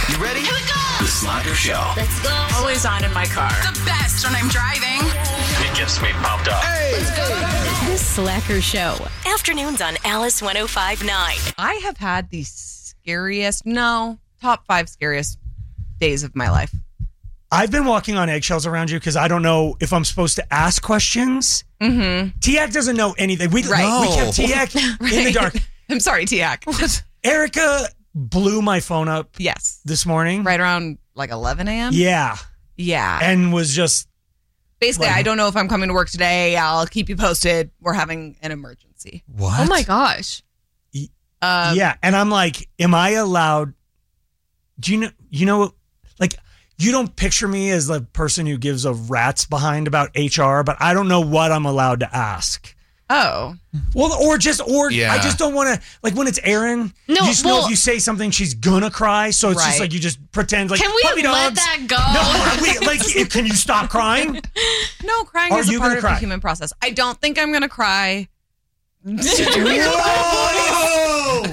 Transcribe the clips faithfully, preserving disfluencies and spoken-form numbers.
You ready? Here we go. The Slacker Show. Let's go. Always on in my car. The best when I'm driving. It gets me pumped up. Hey! The Slacker Show. Afternoons on Alice one oh five point nine. I have had the scariest, no, top five scariest days of my life. I've been walking on eggshells around you because I don't know if I'm supposed to ask questions. Mm-hmm. T-Ac doesn't know anything. We, right. no. we kept T-Ac right. in the dark. I'm sorry, T-Ac. Erica blew my phone up yes. this morning. Right around like eleven a.m.? Yeah. Yeah. And was just... Basically, like, I don't know if I'm coming to work today. I'll keep you posted. We're having an emergency. What? Oh my gosh. Um, yeah. And I'm like, am I allowed... Do you know... You know... Like... You don't picture me as the person who gives a rat's behind about H R, but I don't know what I'm allowed to ask. Oh. Well, or just, or Yeah. I just don't want to, like when it's Erin, No, you just know well- if you say something, she's gonna cry. So it's just Right. like, you just pretend like, Can we puppy let dogs. that go? No, we, like, can you stop crying? No, crying Are is a you part gonna of cry? the human process. I don't think I'm going to cry. Whoa!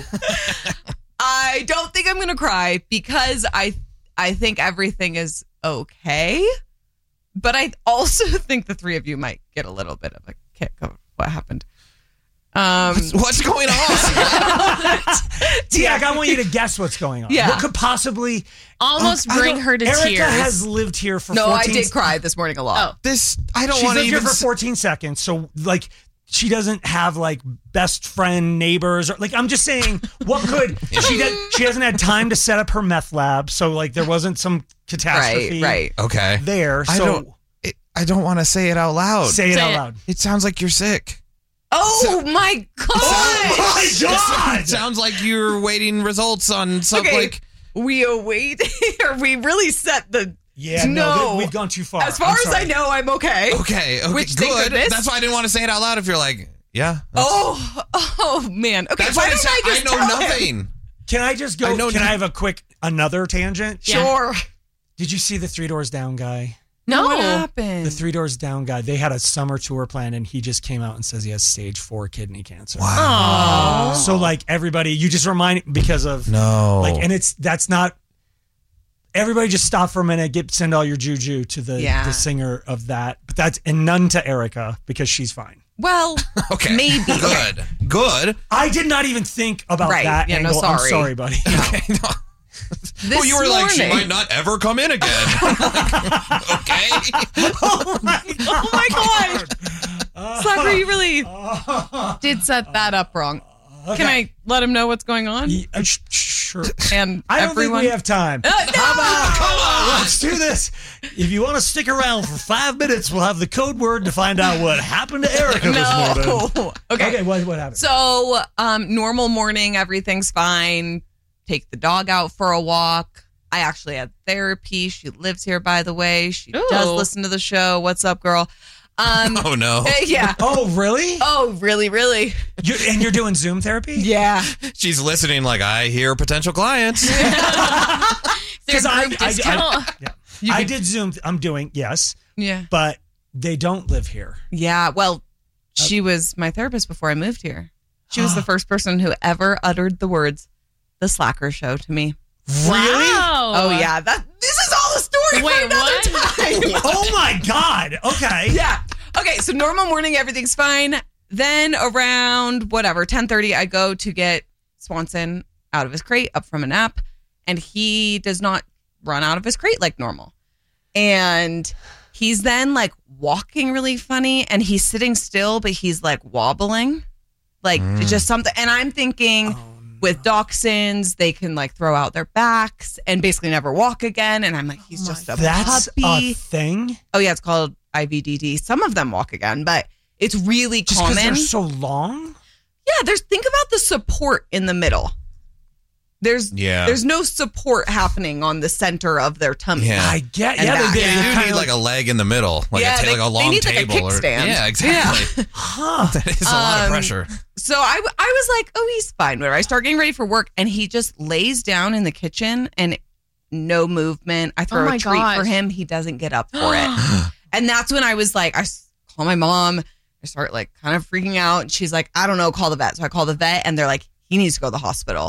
I don't think I'm going to cry because I I think everything is okay. But I also think the three of you might get a little bit of a kick of what happened. Um, What's, what's going on? T-Ac, I want you to guess what's going on. Yeah. What could possibly Almost I bring don't- her to Erica tears. has lived here for no, I fourteen did cry this morning a lot. This, I don't She's want to lived here even. for fourteen seconds, so like she doesn't have like best friend neighbors or like I'm just saying what could she does she hasn't had time to set up her meth lab, so like there wasn't some catastrophe Right, right. Okay. there. I So don't. It, I don't want to say it out loud. say it Say out it. loud. It sounds like you're sick. Oh my god! Oh my God! It sounds like you're waiting results on something. Okay, Like, we await or we really set the Yeah, no, No. th- we've gone too far. as far I'm as sorry. I know, I'm okay. okay, okay, Which, thank good. goodness. That's why I didn't want to say it out loud. If you're like, yeah. that's- Oh, oh man. Okay, that's why why I don't said I I just know tell him? nothing. Can I just go? I know can no- I have a quick another tangent? Sure. Did you see the Three Doors Down guy? No. What happened? The Three Doors Down guy. They had a summer tour planned, and he just came out and says he has stage four kidney cancer. Wow. So like everybody, you just remind because of No. like, and it's that's not. Everybody, just stop for a minute. Get send all your juju to the Yeah. the singer of that, but that's and none to Erica because she's fine. Well, Okay. maybe. Good. Good. I did not even think about Right. that Yeah, no, angle. I'm sorry. sorry, buddy. Okay. No. This Oh, you were like, she morning- might not ever come in again. Okay. oh my Oh my gosh. Slacker, you really did set that up wrong. Can I let him know what's going on? Yeah, sh- sure. And I don't everyone? think we have time. Uh, no! Come on, let's do this. If you want to stick around for five minutes, we'll have the code word to find out what happened to Erica this morning. No. Okay. Okay, what, what happened? So, um, normal morning, everything's fine. Take the dog out for a walk. I actually had therapy. She lives here, by the way. She Ooh. does listen to the show. What's up, girl? Um, Oh no. uh, yeah. Oh, really? Oh, really, really? You and you're doing Zoom therapy? Yeah. She's listening. Like, I hear potential clients. Their Because I, group I, discount. I, yeah. I did Zoom. I'm doing, yes, Yeah. but they don't live here. Yeah. Well, she was my therapist before I moved here. She was the first person who ever uttered the words, the Slacker Show, to me. Wow. Oh, yeah. That This is all a story Wait, for another what? time. Oh my God. Okay. Yeah. Okay, so normal morning, everything's fine. Then around whatever, ten thirty, I go to get Swanson out of his crate, up from a nap, and he does not run out of his crate like normal. And he's then like walking really funny, and he's sitting still, but he's like wobbling. Like just something. And I'm thinking with dachshunds, they can like throw out their backs and basically never walk again. And I'm like, he's just a That's puppy. a thing? Oh, yeah, it's called I V D D. Some of them walk again, but it's really Just because common. they're so long? Yeah, there's think about the support in the middle. There's Yeah. there's no support happening on the center of their tummy. Yeah. I get, And yeah, back. they, Yeah, they, you they're do kind need of like a leg in the middle, like Yeah, a ta- they- like a they long need, like, a table. or, kickstand. yeah, exactly. huh. That is a lot of Um, pressure. So I, w- I was like, oh, he's fine. Whatever. I start getting ready for work, and he just lays down in the kitchen and no movement. I throw Oh my a treat gosh. for him. He doesn't get up for it. And that's when I was like, I s- call my mom. I start like kind of freaking out. And she's like, I don't know, call the vet. So I call the vet, and they're like, he needs to go to the hospital.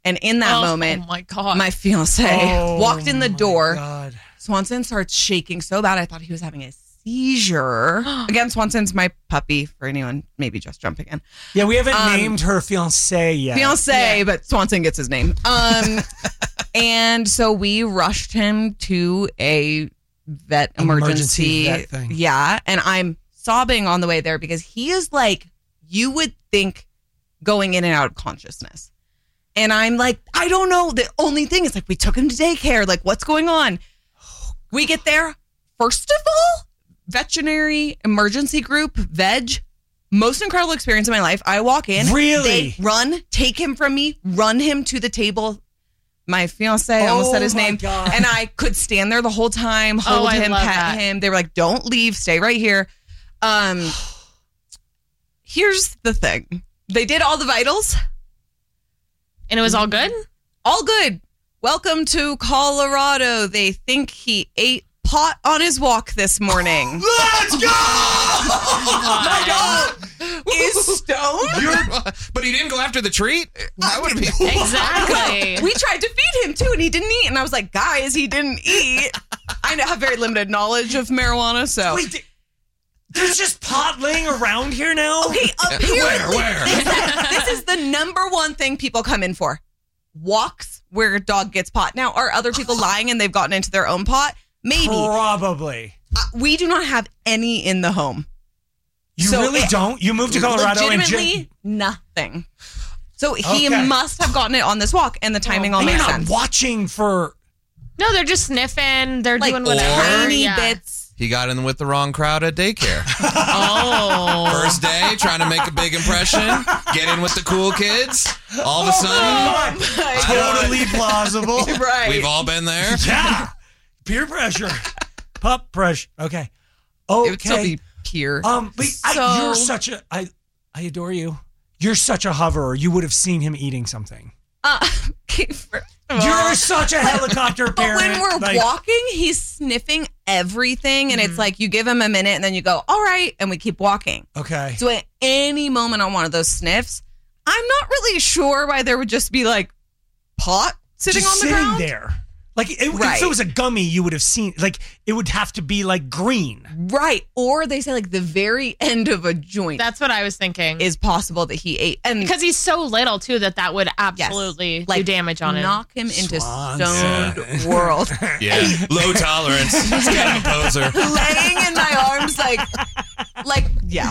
And in that Oh, moment, oh my God. my fiance Oh, walked in the my door. God. Swanson starts shaking so bad I thought he was having a seizure. Again, Swanson's my puppy, for anyone maybe just jumping in. Yeah, we haven't Um, named her fiance yet. Fiance, but Swanson gets his name. Um, and so we rushed him to a vet Emergency emergency. vet thing. Yeah. And I'm sobbing on the way there because he is like, you would think going in and out of consciousness. And I'm like, I don't know. The only thing is like, we took him to daycare. Like, what's going on? We get there. First of all, veterinary emergency group, veg, most incredible experience in my life. I walk in. Really? They run, take him from me, run him to the table. My fiance, I almost Oh said his my name. God. And I could stand there the whole time, hold Oh, I him, love pet that. him. They were like, don't leave, stay right here. Um, here's the thing. They did all the vitals. And it was all good? All good. Welcome to Colorado. They think he ate pot on his walk this morning. Let's go! Is stoned? But he didn't go after the treat. That would be. Exactly. We tried to feed him too, and he didn't eat. And I was like, guys, he didn't eat. I have very limited knowledge of marijuana, so. Wait, th- there's just pot laying around here now? Okay, apparently, Where, where? this is the number one thing people come in for. Walks where a dog gets pot. Now, are other people lying and they've gotten into their own pot? Maybe. Probably. Uh, we do not have any in the home. You So really it- don't? You moved to Colorado and Legitimately just... nothing. So he Okay. must have gotten it on this walk, and the timing all And you're makes not sense. watching for... No, they're just sniffing. They're Like doing whatever. tiny Yeah. bits. He got in with the wrong crowd at daycare. Oh. First day, trying to make a big impression, get in with the cool kids. All of a sudden, I don't- Totally plausible. Right. we've all been there. Yeah. Peer pressure. Pup pressure. Okay. Okay. It would still be pure. Um, but I, So- you're such a... I, I adore you. You're such a hoverer. You would have seen him eating something. Uh, okay, first of all- You're such a helicopter But parent. when we're like- walking, he's sniffing everything, and it's like you give him a minute, and then you go, all right, and we keep walking. Okay. So at any moment on one of those sniffs, I'm not really sure why there would just be like pot sitting Just on the sitting ground. there. Like, it, Right. if it was a gummy, you would have seen, like, it would have to be, like, green. Right. Or they say like the very end of a joint That's what I was thinking. is possible that he ate. And Because he's so little, too, that that would absolutely like do damage on him. knock him into Swanson. stoned world. Yeah, low tolerance. He's kind of a poser. Laying in my arms like, like, yeah.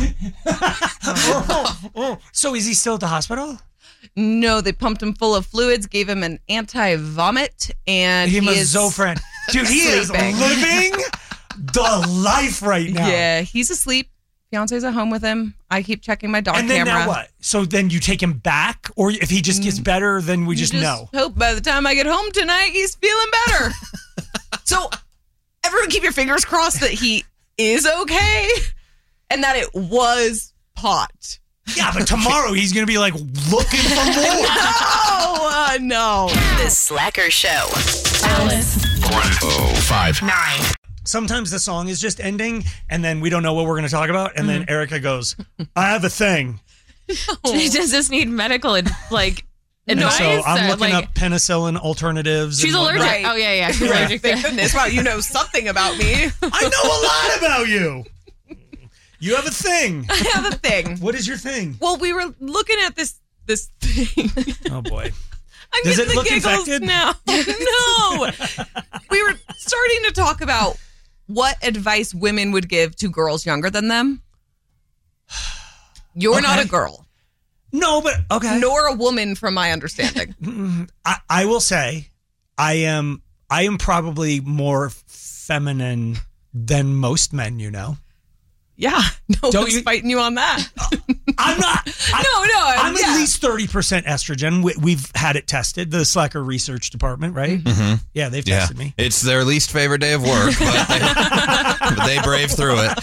So is he still at the hospital? No, they pumped him full of fluids, gave him an anti-vomit, and He he was is Zofran. Dude, he is sleeping. living the life right now. Yeah, he's asleep. Fiance's at home with him. I keep checking my dog And then camera. now what? So then you take him back? Or if he just gets better, then we You just, know. Hope by the time I get home tonight, he's feeling better. So everyone keep your fingers crossed that he is okay and that it was pot. Yeah, but tomorrow he's going to be like looking for more. Oh, uh, no. The Slacker Show. Alice. Oh, five. Nine. Sometimes the song is just ending and then we don't know what we're going to talk about. And then Erica goes, I have a thing. Does this need medical, ad- like, And advice? so I'm Or, looking like, up penicillin alternatives. She's and allergic. whatnot. Right. Oh, yeah, yeah. She's Right. allergic. Thank goodness. Wow, you know something about me. I know a lot about you. You have a thing. I have a thing. What is your thing? Well, we were looking at this this thing. Oh, boy. I'm Does getting it the look giggles infected? now. No. We were starting to talk about what advice women would give to girls younger than them. You're not Okay. a girl, No, but okay. nor a woman from my understanding. I, I will say I am I am probably more feminine than most men, you know. Yeah. No Don't one's you- fighting you on that. I'm not. I, No, no, I'm yeah. at least thirty percent estrogen. We, we've had it tested. The Slacker Research Department, right? Mm-hmm. Yeah, they've Yeah, tested me. it's their least favorite day of work, but they, but they brave through it.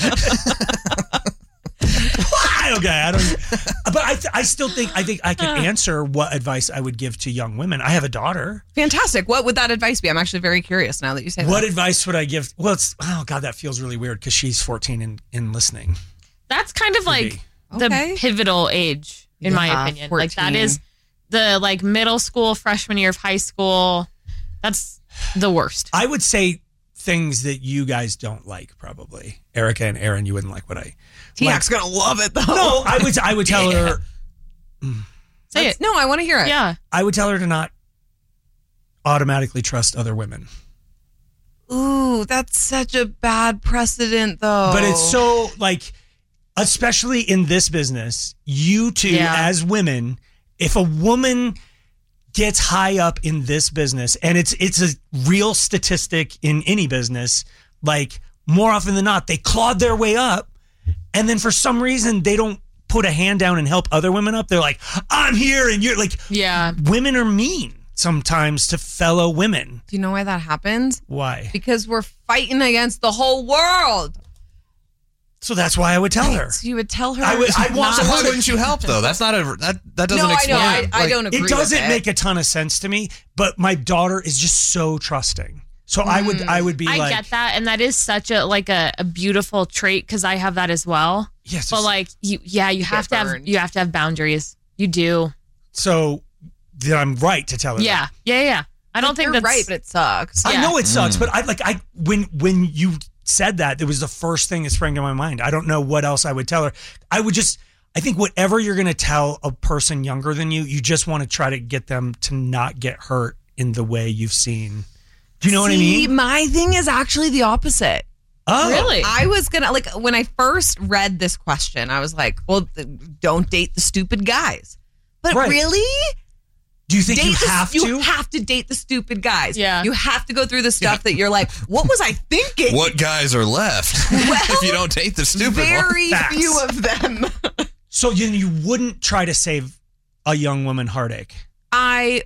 Okay, I don't. But I, th- I still think I think I can answer what advice I would give to young women. I have a daughter. Fantastic. What would that advice be? I'm actually very curious now that you say What that. advice would I give? Well, it's oh god, that feels really weird because she's fourteen and, and listening. That's kind of like be. the Okay. pivotal age, in my Yeah, opinion. Like, that fourteen. is the like middle school, freshman year of high school. That's the worst. I would say things that you guys don't like, probably. Erica and Aaron, you wouldn't like what I. T-Hack's like. gonna love it though. No, I would. I would tell Yeah. her. Say That's- it. No, I want to hear it. Yeah. I would tell her to not automatically trust other women. Ooh, that's such a bad precedent though. But it's so like, especially in this business, you two Yeah. as women, if a woman gets high up in this business, and it's it's a real statistic in any business, like more often than not, they clawed their way up, and then for some reason they don't put a hand down and help other women up. They're like, I'm here, and you're like, Yeah. women are mean sometimes to fellow women. Do you know why that happens? Why? Because we're fighting against the whole world. So that's why I would tell her. So you would tell her. I would- I to want not- So why wouldn't you help though? That's not a that that doesn't No, I explain. know. I, I like- don't agree. It doesn't with make a ton of sense to me, but my daughter is just so trusting. So I would I would be I like, get that, and that is such a like a, a beautiful trait because I have that as well. yes. But like you, yeah, you have to have burned. you have to have boundaries. You do. so then I'm right to tell her. Yeah, that. yeah, yeah. I don't think You're that's right, but it sucks. I Yeah. know it sucks, but I like I when when you said that, it was the first thing that sprang to my mind. I don't know what else I would tell her. I would just I think whatever you're going to tell a person younger than you, you just want to try to get them to not get hurt in the way you've seen. Do you know what I See, mean? my thing is actually the opposite. Oh, really. I was gonna like when I first read this question, I was like, "Well, th- don't date the stupid guys." But Right. really, Do you think date you the, have you to? have to date the stupid guys. Yeah. you have to go through the stuff that you're like, "What was I thinking?" What guys are left if you don't take the stupid one? Very Facts. few of them. So you you wouldn't try to save a young woman heartache. I.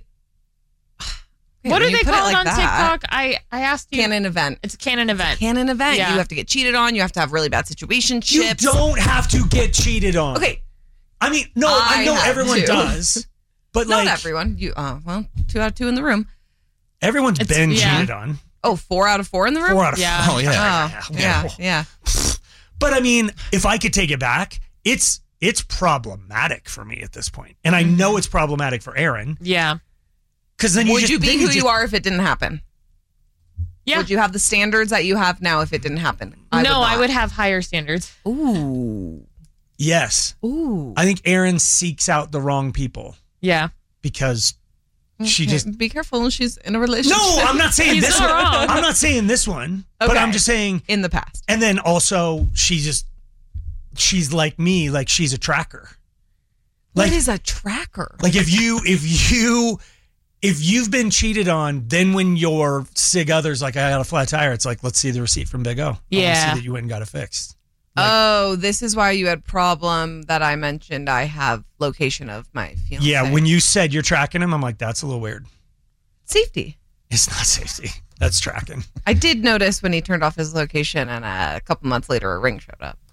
what When are you they put it called like on that, TikTok? I I asked you. Canon event. It's a canon event. Canon event. Yeah. You have to get cheated on. You have to have really bad situationships. You don't have to get cheated on. Okay, I mean, no, I, I know have everyone to. does, but not like everyone. You. Uh, well, two out of two in the room. everyone's It's- been yeah. cheated on. Oh, four out of four in the room. Four out of Yeah. four. Oh yeah. Oh, yeah, yeah. But I mean, if I could take it back, it's it's problematic for me at this point, and I know it's problematic for Aaron Yeah. because then you Would just, you be then who just- you are if it didn't happen? Yeah. Would you have the standards that you have now if it didn't happen? I no, would I not. would have higher standards. Ooh, Yes, ooh. I think Aaron seeks out the wrong people Yeah. because she Okay, just. be careful when she's in a relationship. No, I'm not saying He's this not one. wrong. I'm not saying this one, but Okay. I'm just saying. in the past. And then also, she just she's like me, like she's a tracker. Like What is a tracker? Like if you if you if you've been cheated on, then when your sig other's like, I got a flat tire, it's like, let's see the receipt from Big O. I wanna Yeah. see that you went and got it fixed. Oh, this is why you had problem that I mentioned. I have location of my fiance. Yeah, when you said you're tracking him, I'm like, that's a little weird. safety. It's not safety. That's tracking. I did notice when he turned off his location, and uh, a couple months later, a ring showed up.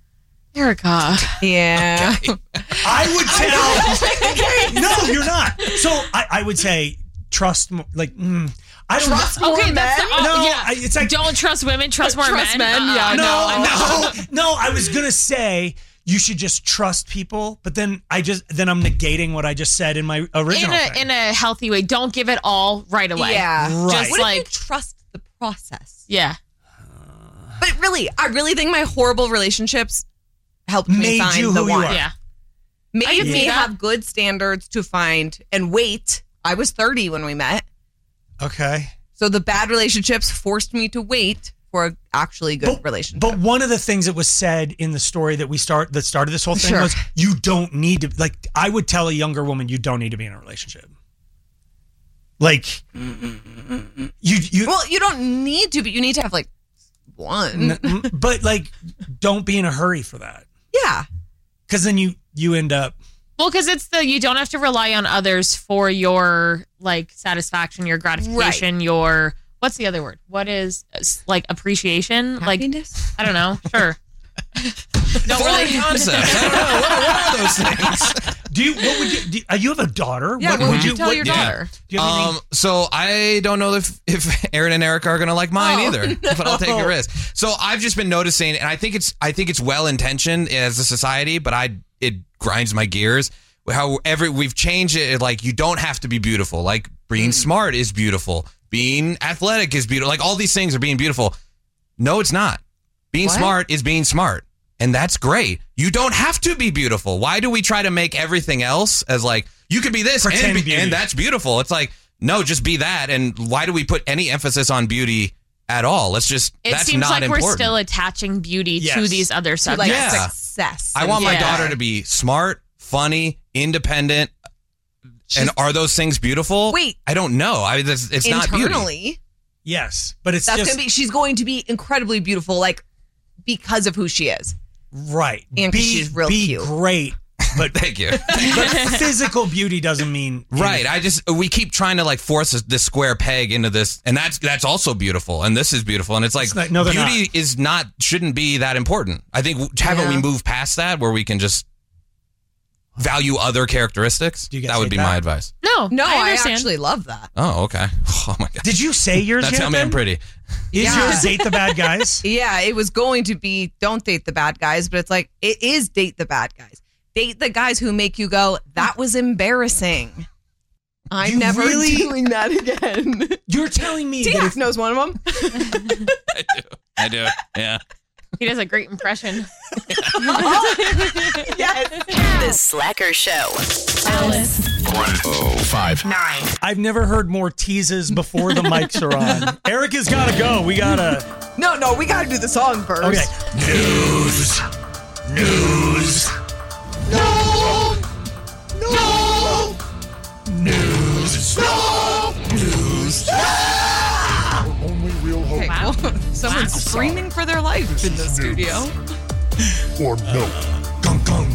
Erica. Yeah. I would tell. No, you're not. So I, I would say trust. mo- Like mm, I don't Trust know. more Okay, that's men? the, oh, No, yeah. I- it's like- don't trust women, trust more Trust men. men, yeah, Uh, No, no, no, no. I was gonna say you should just trust people, but then I just then I'm negating what I just said in my In original a thing. in a healthy way. Don't give it all right away. Yeah. Right. Just What if like you trust the process? yeah. But really, I really think my horrible relationships helped me Made find you the who you one. are. Yeah. I Made can me see that. have good standards to find and wait. I was thirty when we met. Okay. So the bad relationships forced me to wait for an actually good relationship. But one of the things that was said in the story that we start that started this whole thing Sure. was you don't need to like I would tell a younger woman you don't need to be in a relationship. Like you you well, you don't need to, but you need to have like one. n- but like don't be in a hurry for that. Yeah. Cuz then you you end up Well, because it's the you don't have to rely on others for your like satisfaction, your gratification, your what's the other word? What is uh, like appreciation? Happiness? Like I don't know. Sure. Don't Foreign really. concepts. I don't know. What, what are those things? Do you what would you do, uh, you have a daughter? Yeah, what would you tell what- your do daughter? Do you have anything- Um, so I don't know if, if Aaron and Eric are gonna like mine Oh, either, no. but I'll take a risk. So I've just been noticing, and I think it's I think it's well intentioned as a society, but I it grinds my gears how every we've changed it. Like you don't have to be beautiful. Like being mm. smart is beautiful. Being athletic is beautiful. Like all these things are being beautiful. No, it's not. Being what? smart is being smart. And that's great. You don't have to be beautiful. Why do we try to make everything else as like, you could be this and, be, and that's beautiful? It's like, no, just be that. And why do we put any emphasis on beauty at all? Let's just, it that's seems not like important. We're still attaching beauty yes. to these other subjects. Like yeah. success. I want yeah. my daughter to be smart, funny, independent. She's, and are those things beautiful? Wait. I don't know. I it's, it's not beauty. Internally. Yes, but it's that's just, gonna be. She's going to be incredibly beautiful, like because of who she is. Right. And be, she's real be cute. Great. But thank you. But physical beauty doesn't mean right. anything. I just we keep trying to like force this, this square peg into this, and that's that's also beautiful, and this is beautiful, and it's like it's not, no, beauty not. is not shouldn't be that important. I think haven't yeah. we moved past that where we can just value other characteristics? Do you guys that would be that? my advice. No, No, I, I, understand. actually love that. Oh, okay. Oh my god. Did you say yours Now yet? tell me then? I'm pretty. Is Yeah. yours date the bad guys? Yeah, it was going to be don't date the bad guys, but it's like it is date the bad guys. Date the guys who make you go, that was embarrassing. I'm You never really- doing that again. You're telling me that T X if, knows one of them. I do. I do. Yeah. He does a great impression. Yes. The Slacker Show. Alice. one oh five. Nine. I've never heard more teases before the mics are on. Erica's got to go. We got to. No, no, we got to do the song first. Okay. News. News. No. No. News. No. News. Only real hope Okay, Wow. well, someone's Wow. screaming for their life in the studio. or no. Gung, gung.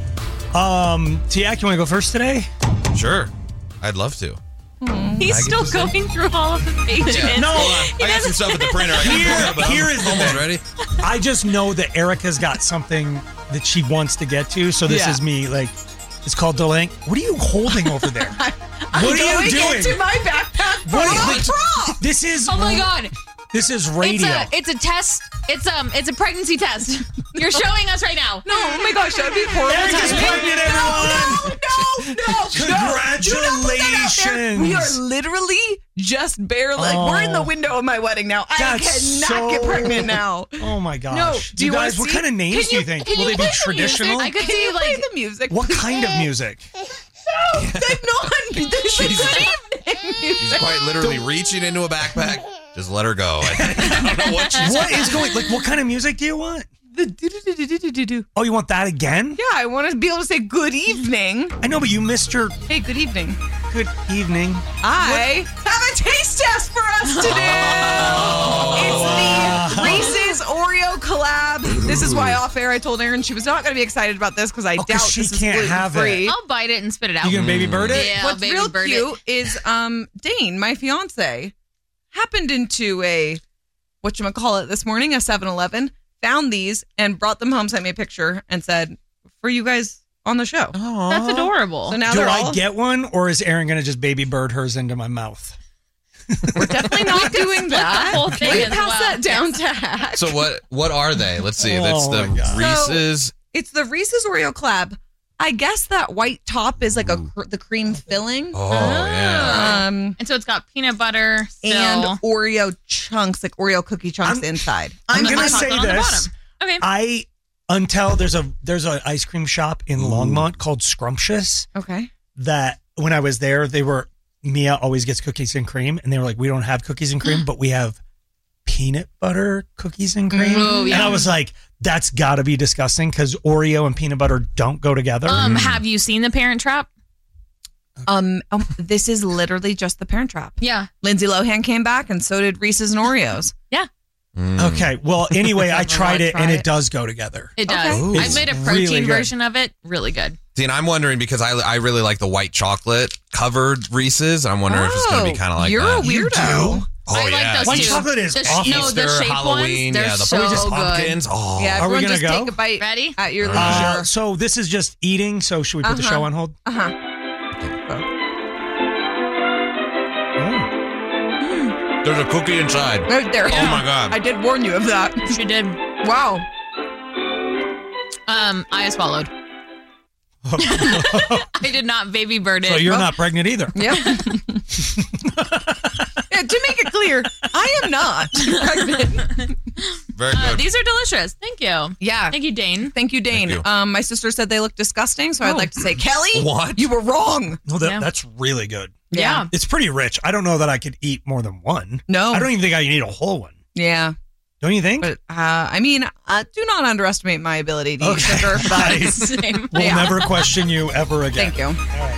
Um, Tiak, you want to go first today? Sure. I'd love to. He's I get still to say- going through all of the pages. No, I got some stuff at the printer. I Here- can pull it up. here is the almost thing. ready. I just know that Erica's got something that she wants to get to. So this Yeah. is me. Like, it's called delaying. What are you holding over there? I'm What are you going doing? into my backpack for What my is- prop. This is. Oh my god. This is It's radio. a it's a test. It's um it's a pregnancy test. You're showing us right now. No, oh my gosh, that would be horrible. Erica's timing. pregnant, everyone. No, no, no, Congratulations. no. Do not put that out there. We are literally just barely. Like, Oh. we're in the window of my wedding now. I That's cannot so- get pregnant now. Oh my gosh. No, Do do you you wanna guys, what see- kind of names Can do you you- think? can Will you they be play the music? traditional? I could Can see you play like the music? What kind of music? No, the non. The She's- good evening She's music. quite literally reaching into a backpack. Just let her go. I don't know what she's What is going? Like, what kind of music do you want? The do-do-do-do-do-do-do. Oh, you want that again? Yeah, I want to be able to say good evening. I know, but you missed your Hey, good evening. good evening. I have a taste test for us to do. It's the Reese's Oreo collab. This is why off air I told Erin she was not going to be excited about this because I Oh, 'cause doubt she this is can't have gluten-free. I'll bite it and spit it out. You gonna baby bird it? Yeah, I'll What's baby real bird cute it. is um Dane, my fiance, happened into a whatchamacallit this morning, a seven eleven, found these and brought them home, sent me a picture and said, for you guys on the show. That's adorable. So now Do they're I all, get one, or is Aaron gonna just baby bird hers into my mouth? we're definitely not doing split the that. whole thing We as pass well. that down to Hatch. So what what are they? Let's see. That's Oh the my God. Reese's. It's the Reese's Oreo collab. I guess that white top is like a cr- the cream filling. Oh yeah. Um, And so it's got peanut butter still. and Oreo chunks, like Oreo cookie chunks I'm- inside. I'm And gonna the say chocolate on the this. bottom. Okay. I until there's a there's an ice cream shop in Longmont called Scrumptious Okay. that when I was there, they were Mia always gets cookies and cream, and they were like, we don't have cookies and cream, but we have peanut butter cookies and cream. Oh, yeah. And I was like, that's got to be disgusting because Oreo and peanut butter don't go together. Um, have you seen The Parent Trap? Um, um, this is literally just the Parent Trap. Yeah. Lindsay Lohan came back, and so did Reese's and Oreos. Yeah. Okay, well, anyway, I Never tried wanna it, try and it. it does go together. It does. Okay. Ooh. I made a protein Really good. version of it. Really good. See, and I'm wondering because I I really like the white chocolate covered Reese's. I'm wondering if it's going to be kind of like You're that. a weirdo. Oh I like yeah. those White too. chocolate is the, awful. No, the Easter, shape Halloween, ones. They're yeah, the so just good. pumpkins. Oh, Yeah, Are we everyone gonna just go? take a bite Ready? at your Uh, leisure. so this is just eating. So should we put the Uh-huh. show on hold? Uh huh. Oh. there's a cookie inside. Right there. Oh my god. I did warn you of that. She did. Wow. Um, I swallowed. I did not baby bird it. So you're not pregnant either. Yep. Yeah, to make it clear, I am not pregnant. Very Uh, good. these are delicious. Thank you. Yeah. Thank you, Dane. Thank you, Dane. Thank you. Um, my sister said they look disgusting, so I'd Oh. like to say, Kelly, What? you were wrong. No, that, Yeah. that's really good. Yeah. It's pretty rich. I don't know that I could eat more than one. No. I don't even think I can eat a whole one. Yeah. Don't you think? But, uh, I mean, uh, do not underestimate my ability to eat Okay. sugar. But Nice. Same. We'll yeah. never question you ever again. thank you.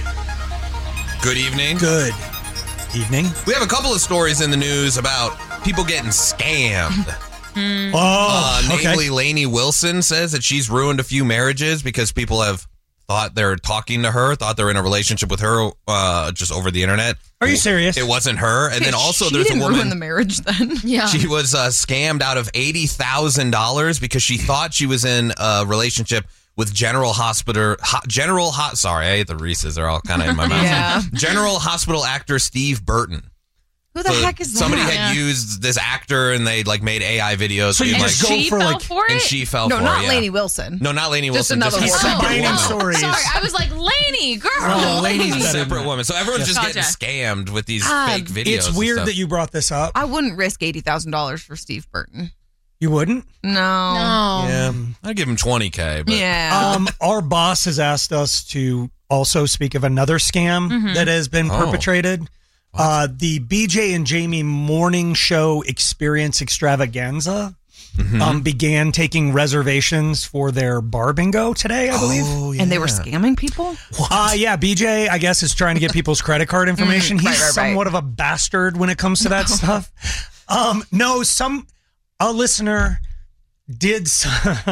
Good evening. Good evening. We have a couple of stories in the news about people getting scammed. Oh, Uh, namely, okay. Lainey Wilson says that she's ruined a few marriages because people have thought they're talking to her, thought they're in a relationship with her uh, just over the internet. Are you serious? It wasn't her. And then also she there's a didn't woman. ruin the marriage then. Yeah. She was uh, scammed out of eighty thousand dollars because she thought she was in a relationship with General Hospital, ho, General Hot. Sorry, I ate the Reese's. They're all kind of in my mouth. Yeah. General Hospital actor Steve Burton. Who the So heck is that? somebody had Yeah. used this actor and they like made A I videos. So you being And just like, go she for, fell like- for it? and she fell No, for not it. Yeah. Lainey Wilson. No, not Lainey Just Wilson. another just a woman. separate Combining woman. stories. Sorry, I was like, Lainey, girl. No, Lainey's A better than separate that. woman. So everyone's just Gotcha. getting scammed with these Ah, fake videos. It's and weird stuff. that you brought this up. I wouldn't risk eighty thousand dollars for Steve Burton. You wouldn't? No. No. Yeah, I'd give him twenty K. But Yeah. Um, our boss has asked us to also speak of another scam Mm-hmm. that has been Oh. perpetrated. Uh, the B J and Jamie Morning Show Experience Extravaganza Mm-hmm. um, began taking reservations for their bar bingo today, I believe. Oh, yeah. and they were scamming people? Uh, yeah, B J, I guess, is trying to get people's credit card information. He's right, right, right. somewhat of a bastard when it comes to that stuff. Um, no, some a listener did. s-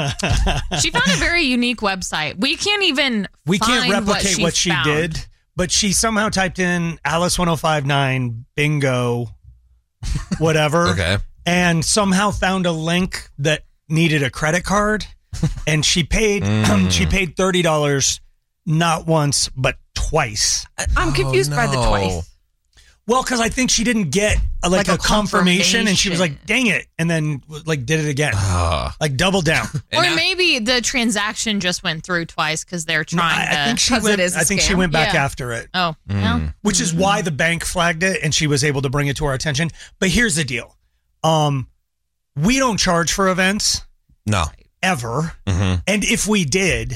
She found a very unique website. We can't even we can't find replicate what she, found. did, but she somehow typed in Alice ten fifty-nine bingo, whatever, Okay. and somehow found a link that needed a credit card, and she paid she paid thirty dollars not once but twice. I'm confused by the no. twice. Well, because I think she didn't get uh, like, Like a, a confirmation, and she was confirmation. like, "Dang it!" and then like did it again, Uh, like double down. and Or now- maybe the transaction just went through twice because they're trying I, I think to. she 'Cause went. it is a I think she scam? went back Yeah. after it, Oh, Mm. well. which is why the bank flagged it, and she was able to bring it to our attention. But here's the deal: um, we don't charge for events no. ever, Mhm. and if we did,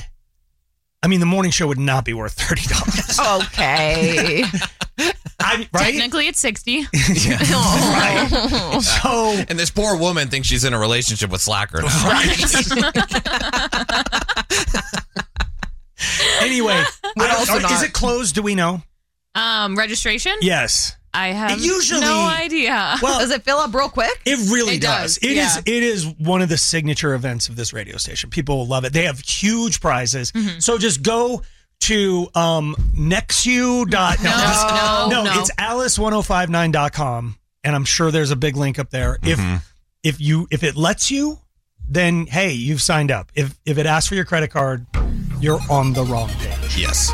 I mean, the morning show would not be worth thirty dollars. Okay. I right? Technically, it's sixty. Right. So And this poor woman thinks she's in a relationship with Slacker now. anyway, I don't- also is not- it closed? Do we know? Um, registration? Yes. I have It usually- no idea. Well, Does it fill up real quick? It really It does. does, It is. yeah. It is one of the signature events of this radio station. People love it. They have huge prizes. Mm-hmm. So just go to um nexu dot No, no, no, no. it's alice ten fifty-nine dot com, and I'm sure there's a big link up there. Mm-hmm. If if you if it lets you, then hey, you've signed up. If if it asks for your credit card, you're on the wrong page. Yes.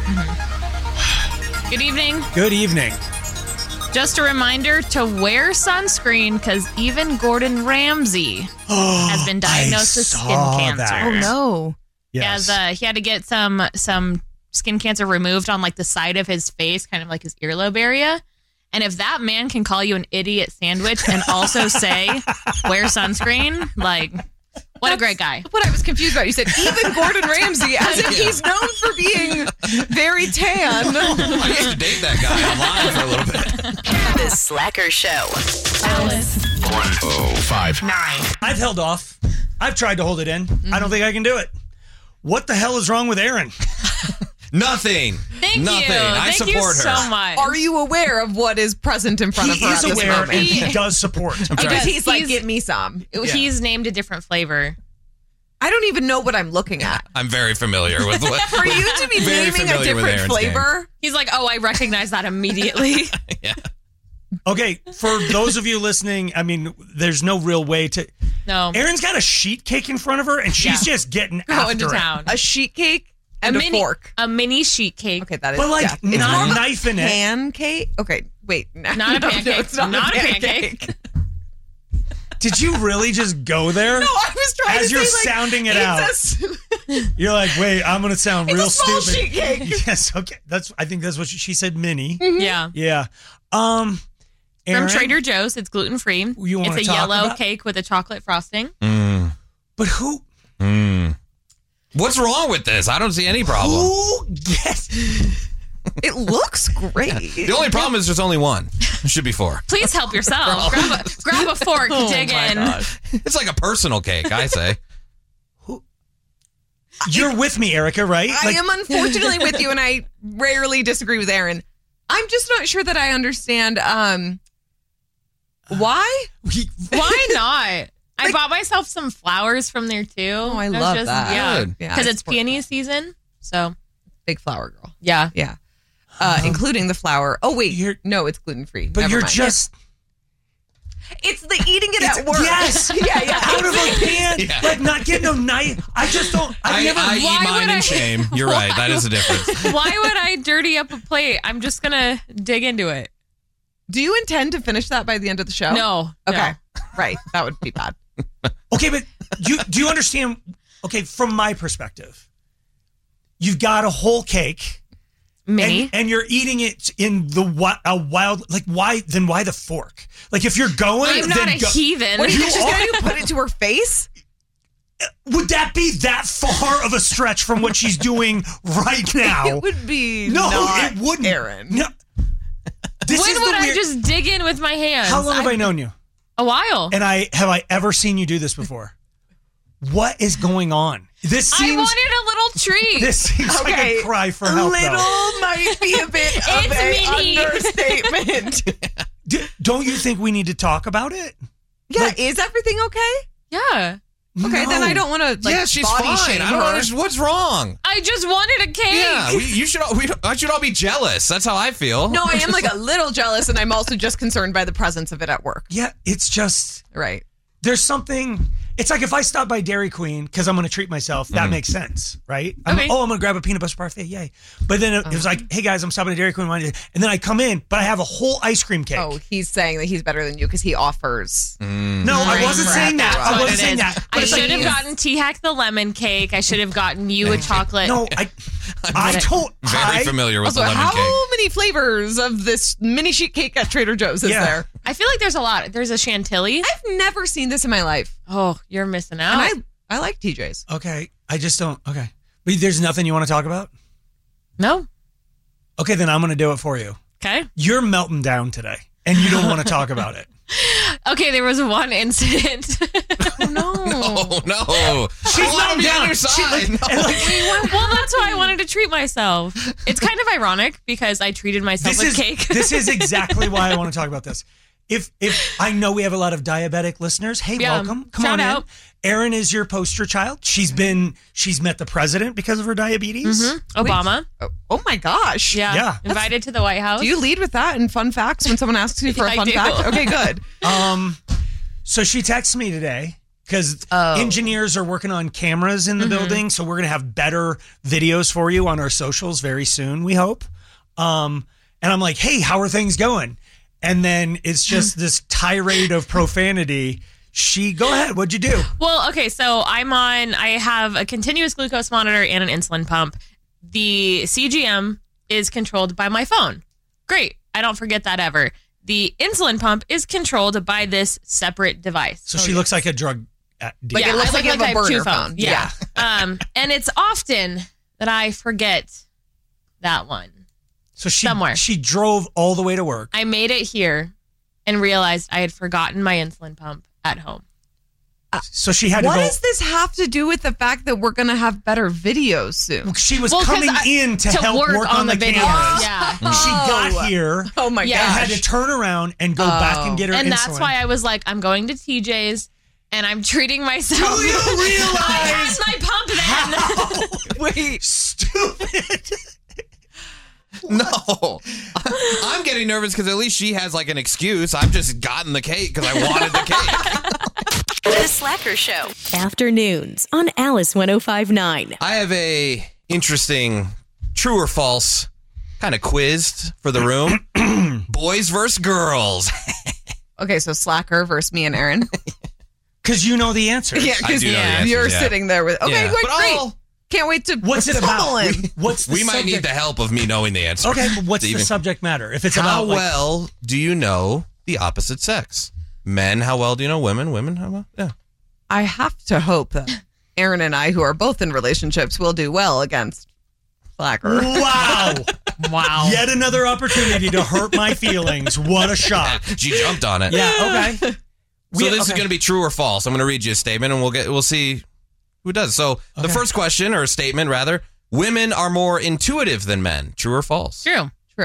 Good evening. Good evening. Just a reminder to wear sunscreen because even Gordon Ramsay has been diagnosed with skin saw cancer. that. Oh no. Yes. He, has, uh, he had to get some some skin cancer removed on like the side of his face, kind of like his earlobe area. And if that man can call you an idiot sandwich and also say wear sunscreen, like what a great guy. What I was confused about, you said even Gordon Ramsay, as if he's known for being very tan. I used to date that guy online for a little bit. The Slacker Show. Alice. Oh, five. Nine. I've held off. I've tried to hold it in. I don't think I can do it. What the hell is wrong with Aaron? Nothing. Thank Nothing. you. I Thank support you her. so much. Are you aware of what is present in front He of her is at this aware moment? and he does support. because does. he's like, He's- give me some. He's named a different flavor. I don't even know what I'm looking at. I'm very familiar with what. For you to be Very naming a familiar with different Aaron's game. flavor, He's like, oh, I recognize that immediately. Yeah. Okay, for those of you listening, I mean, there's no real way to. No. Aaron's got a sheet cake in front of her, and she's Yeah. just getting Going after to it. town. a sheet cake and a a, mini, fork. A mini sheet cake. Okay, that is. But like, yeah. It's not more of a knifing it. pancake. Okay, wait. No, Not a no, no, pancake. it's not, Not a a pancake. pancake. Did you really just go there? No, I was trying As to you're say, like, sounding it it's out. a s- You're like, wait, I'm gonna sound It's real a small stupid. sheet cake. Yes, okay. That's. I think that's what she, she said. Mini. Yeah. Yeah. Um. Aaron, From Trader Joe's, it's gluten free. You wanna It's a talk yellow about- cake with a chocolate frosting. Mm. But who? Mm. What's wrong with this? I don't see any problem. Who gets? It looks great. The only problem is there's only one. There should be four. Please help yourself. grab, a, grab a fork, Oh dig my in. gosh. It's like a personal cake, I say. You're with me, Erica, right? I Like, am unfortunately with you, and I rarely disagree with Aaron. I'm just not sure that I understand um, why. we- Why not? I bought myself some flowers from there too. Oh, I love that. Yeah, Good. Yeah, because I it's support peony season. So Big flower girl. yeah, Yeah. Uh, including the flour. Oh, wait. You're- no, it's gluten free. but you're just It's the eating it It's- at work. yes. yeah, yeah. out of a pan, Yeah. like not getting a knife. I just don't. I've I, never. I eat Why mine would in I- shame. You're right. That is the difference. why would I dirty up a plate? I'm just gonna dig into it. Do you intend to finish that by the end of the show? No, Okay. no. Right. That would be bad. Okay, but do you, do you understand? Okay, from my perspective, you've got a whole cake, Mini. and, and you're eating it in the wi- a wild. Like, why? Then why the fork? Like, if you're going, I'm not then a go, heathen. What do you think she's are- going to do? Put it to her face? Would that be that far of a stretch from what she's doing right now? It would be no, not it wouldn't. Aaron. No. This when is the would I weird- just dig in with my hands? How long have I I'm- known you? A while. And I have I ever seen you do this before? What is going on? This I seems wanted a little treat. this seems like Okay, a cry for help. Little though. might be a bit of It's an mini. understatement. D- don't you think we need to talk about it? Yeah, Like- is everything okay? yeah. Okay, No. then I don't want to like yeah, she's body fine. shame I don't her. understand. What's wrong? I just wanted a cake. Yeah, we, you should all, we, I should all be jealous. That's how I feel. No, I am like a little jealous, and I'm also just concerned by the presence of it at work. Yeah, it's just Right. there's something. It's like if I stop by Dairy Queen because I'm going to treat myself, that makes sense, right? I'm, Okay. Oh, I'm going to grab a peanut butter parfait, yay! But then it, it was like, hey guys, I'm stopping at Dairy Queen, and then I come in, but I have a whole ice cream cake. Oh, he's saying that he's better than you because he offers. no, I Right. wasn't saying that. That's I what wasn't it saying is. that. But I it's like- should have gotten T-Hack the lemon cake. I should have gotten you a chocolate. No, I, I told. Very I, familiar with Also, the lemon how cake. many flavors of this mini sheet cake at Trader Joe's is Yeah. there? I feel like there's a lot. There's a chantilly. I've never seen this in my life, Oh, you're missing out. and I I like T J's. Okay, I just don't. Okay, but there's nothing you want to talk about. no. Okay, then I'm going to do it for you. Okay. You're melting down today, and you don't want to talk about it. Okay, there was one incident. Oh no! Oh no, She's I wanna melting be on down. your She, side. like- No. and, like, Well, that's why I wanted to treat myself. It's kind of ironic because I treated myself this with is cake. this is exactly why I want to talk about this. If if I know we have a lot of diabetic listeners, hey, Yeah. welcome. Come Shout on out. in. Erin is your poster child. She's been she's met the president because of her diabetes. Obama. Oh, oh my gosh! Yeah. Yeah. Invited to the White House. Do you lead with that and fun facts when someone asks you for I a fun do. fact? Okay, good. Um, so she texts me today because Oh. engineers are working on cameras in the building, so we're gonna have better videos for you on our socials very soon. We hope. Um, and I'm like, hey, how are things going? And then it's just this tirade of profanity. She, go ahead. What'd you do? Well, okay, so I'm on, I have a continuous glucose monitor and an insulin pump. The C G M is controlled by my phone. Great. I don't forget that ever. The insulin pump is controlled by this separate device. So she looks like a drug addict. Like, it looks I like you have a I two burner phones. phone. Yeah. um, and it's often that I forget that one. So she somewhere. she drove all the way to work. I made it here and realized I had forgotten my insulin pump at home. So she had What to go. does this have to do with the fact that we're going to have better videos soon? She was Well, 'cause coming I- in to, to help work work, on on, the the, video. cameras. Yeah. She got Oh. here Oh my Yeah. and gosh! had to turn around and go back and get her and insulin. that's why I was like, I'm going to T J's and I'm treating myself. Do you I realize had my pump then. Wait, stupid? No, I'm getting nervous because at least she has like an excuse. I've just gotten the cake because I wanted the cake. The Slacker Show. Afternoons on Alice one oh five point nine. I have a interesting true or false kind of quiz for the room. Boys versus girls. okay, so Slacker versus me and Aaron. Because you know the answer. Yeah, I because do know the you're answers, yeah. sitting there with. Okay, Yeah. good, But great. I'll Can't wait to What's it pummel about? him. What's the We might need subject? the help of me knowing the answer. Okay, but what's To the even- subject matter? If it's How about like, well do you know the opposite sex? Men, how well do you know women? Women, how well? Yeah. I have to hope that Aaron and I, who are both in relationships, will do well against Slacker. wow, Wow. yet another opportunity to hurt my feelings. What a shock. She jumped on it. Yeah, okay. So We- this is okay. going to be true or false. I'm going to read you a statement, and we'll get we'll see who does. So the Okay. first question, or a statement rather: women are more intuitive than men. True or false? True. True.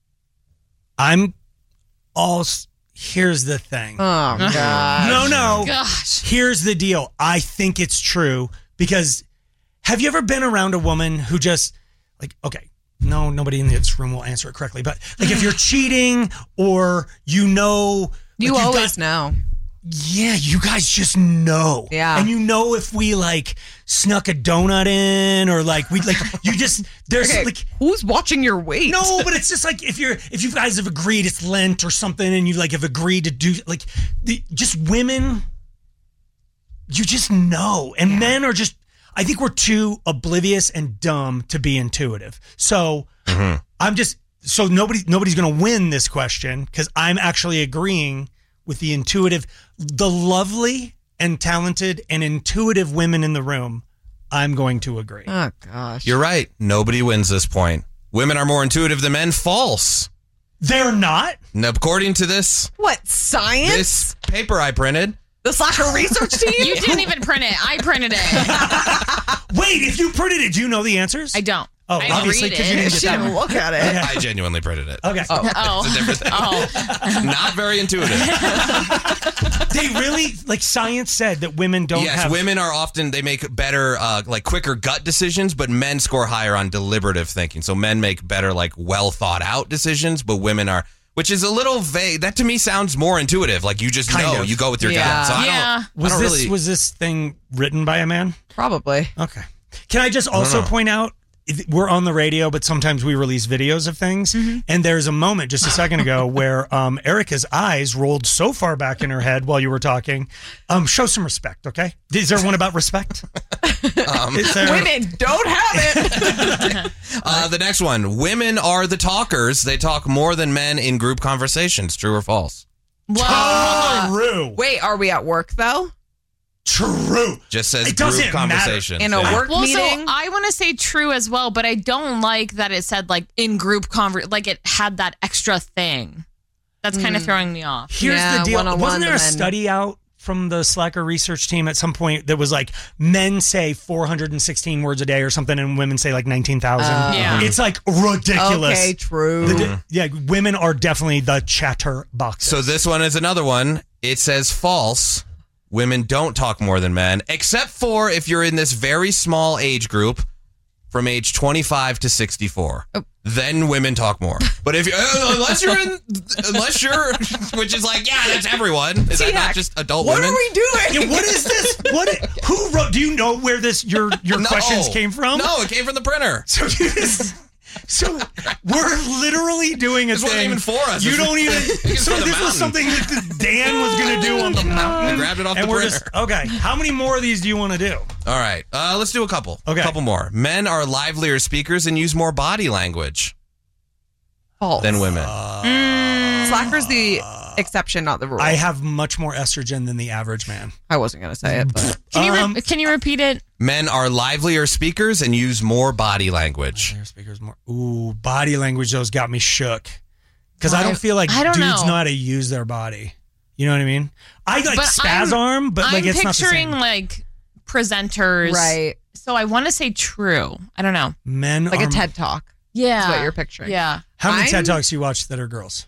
I'm all. s- Here's the thing. Oh, God. no, no. Gosh. Here's the deal. I think it's true because have you ever been around a woman who just like, okay, no, nobody in this room will answer it correctly, but like if you're cheating or you know, You like, you've always got- know. yeah, you guys just know. Yeah. And you know if we like snuck a donut in or like we like you just there's Okay, like who's watching your weight? no, but it's just like if you're if you guys have agreed it's Lent or something and you like have agreed to do like the, just women you just know. And men are just I think we're too oblivious and dumb to be intuitive. So I'm just so nobody nobody's gonna win this question because I'm actually agreeing with the intuitive, the lovely and talented and intuitive women in the room. I'm going to agree. Oh, gosh. You're right. Nobody wins this point. Women are more intuitive than men. False. They're not. Now, according to this What, science? this paper I printed, The Slacker research team? You didn't even print it. I printed it. Wait, if you printed it, do you know the answers? I don't. Oh, I didn't obviously, read 'cause you it. didn't She get that didn't one. look at it. I genuinely printed it. Okay. Oh. It's a different thing. Oh. Not very intuitive. They really, like science said that women don't yes, have. women are often, they make better, uh, like quicker gut decisions, but men score higher on deliberative thinking. So men make better, like well thought out decisions, but women are, which is a little vague. That to me sounds more intuitive. Like you just Kind know, of. you go with your Yeah. gut. So I Yeah. don't, I Was don't this really. was this thing written by a man? Probably. Okay. Can I just also know. point out if- we're on the radio, but sometimes we release videos of things, and there's a moment just a second ago where um, Erica's eyes rolled so far back in her head while you were talking. Um, show some respect, okay? Is there one about respect? Um, Is there- Women don't have it. uh, the next one: women are the talkers. They talk more than men in group conversations. True or false? Whoa. True. Wait, are we at work, though? True. Just says It doesn't group matter. conversations. In a Yeah. work Well, meeting? so I want to say true as well, but I don't like that it said like in group conver like it had that extra thing. That's kind of throwing me off. Here's Yeah, the deal. one-on-one, Wasn't there a the men- study out from the Slacker research team at some point that was like men say four hundred sixteen words a day or something and women say like nineteen thousand? Yeah. It's like ridiculous. Okay, true. The di- yeah, women are definitely the chatterboxes. So this one is another one. It says false. Women don't talk more than men, except for if you're in this very small age group from age twenty-five to sixty-four. Oh. Then women talk more. But if you, uh, unless you're in, unless you're, which is like, yeah, that's everyone. Is that not just adult What women? are we doing? Yeah, what is this? What? Who wrote? Do you know where this your your No. questions came from? No, it came from the printer. So you just, so we're literally doing a This wasn't thing. even for us. You This don't was- even. it's So for the this was mountain. something that Dan was going to do on the mountain. I grabbed it off and the we're printer. just okay. How many more of these do you want to do? All right, uh, let's do a couple. Okay. A couple more. Men are livelier speakers and use more body language False. than women. Slacker's the exception, not the rule. I have much more estrogen than the average man. I wasn't going to say it, but Can you re- Um, can you repeat it? Men are livelier speakers and use more body language. Their speakers more. Ooh, body language those got me shook because I don't feel like I don't dudes know. know how to use their body. You know what I mean? I like But spaz I'm- arm, but like I'm it's not the picturing same. like presenters, right. So I want to say true. I don't know. Men Like are, a TED Talk. Yeah, That's what you're picturing. Yeah. How many I'm- TED Talks do you watch that are girls?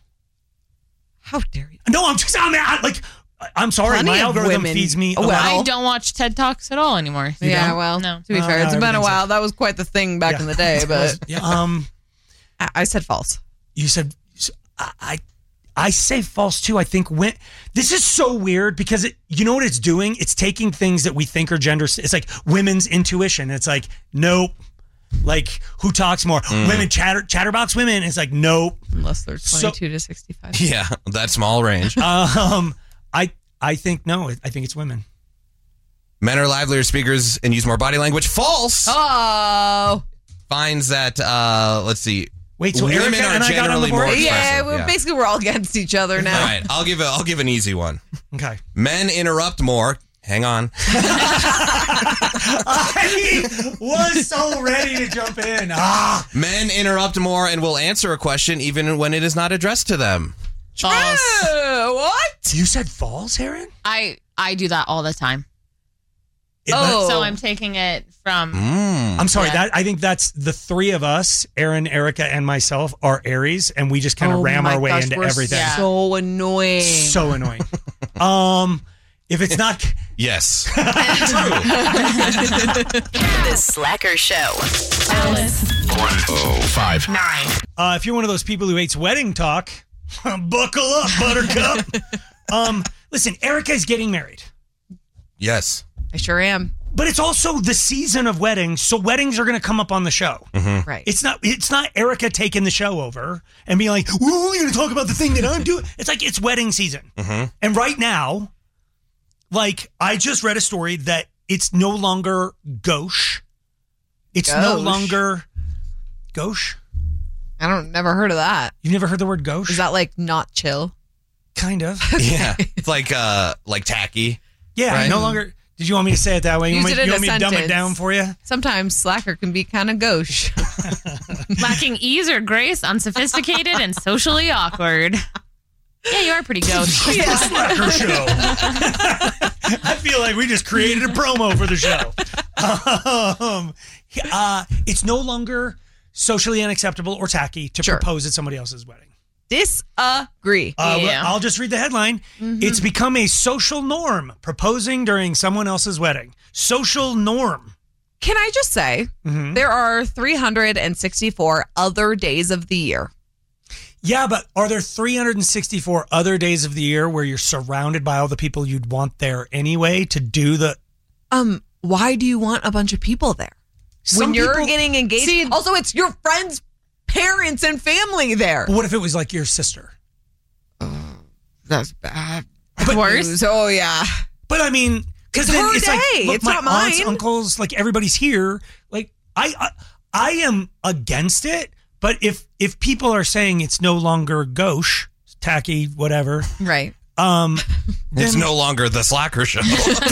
How dare you? No, I'm just. I'm I, like. I'm sorry. Plenty my of algorithm women- feeds me. Oh, a well. lot. I don't watch TED Talks at all anymore. You yeah, don't? well, No. to be Oh, fair, no, it's been a everything's while. That was quite the thing back Yeah. in the day, but Yeah, um, I, I said false. you said I, I. I say false too. I think when this is so weird because it, you know what it's doing? It's taking things that we think are gender. It's like women's intuition. It's like nope. Like who talks more? Women chatter chatterbox women. It's like nope. Unless they're So- twenty-two to sixty-five. Yeah, that small range. Um, I I think no. I think it's women. Men are livelier speakers and use more body language. False. Oh. Finds that, uh, let's see. Wait, so women Erica are and I got on generally the board? more Yeah, expressive. we're, basically we're all against each other now. All right, I'll give a, I'll give an easy one. Okay. Men interrupt more. Hang on. I was so ready to jump in. Ah. Men interrupt more and will answer a question even when it is not addressed to them. False. Uh, what? You said false, Aaron? I I do that all the time. Oh. So I'm taking it from. Mm. I'm sorry. Yeah. That I think that's the three of us, Aaron, Erica, and myself, are Aries, and we just kind of Oh ram my our way gosh, into we're everything. Yeah. So annoying. So annoying. um, if it's not, Yes. The Slacker Show. Alice one oh five. nine. uh, if you're one of those people who hates wedding talk, buckle up, Buttercup. um, listen, Erica's getting married. Yes. I sure am. But it's also the season of weddings, so weddings are going to come up on the show. Right. It's not. It's not Erica taking the show over and being like, "We're only going to talk about the thing that I'm doing." It's like it's wedding season, and right now, like I just read a story that it's no longer gauche. It's no Gauche? longer gauche. I don't never heard of that. You've never heard the word gauche? Is that like not chill? kind of? Yeah. It's like uh like tacky. Yeah, Right. no longer. Did you want me to say it that way? You Use want, it me, in you a want me to dumb it sentence. down for you? Sometimes slacker can be kind of gauche. Lacking ease or grace, unsophisticated, and socially awkward. Yeah, you are pretty gauche. Slacker show. I feel like we just created a promo for the show. Um, uh, it's no longer socially unacceptable or tacky to Sure. propose at somebody else's wedding. Disagree. Uh, Yeah. I'll just read the headline. It's become a social norm, proposing during someone else's wedding. Social norm. Can I just say Mhm. there are three hundred sixty-four other days of the year. Yeah, but are there three hundred sixty-four other days of the year where you're surrounded by all the people you'd want there anyway to do the... Um, why do you want a bunch of people there? Some when you're people- getting engaged. See- also, it's your friends' parents and family there. But what if it was like your sister? That's bad. But- Worse? Oh, yeah. But I mean, because It's then her it's like, day. look, It's my not aunts, mine. uncles, like everybody's here. Like I, I, I am against it. But if if people are saying it's no longer gauche, tacky, whatever, Right. um, It's then, no longer the Slacker show.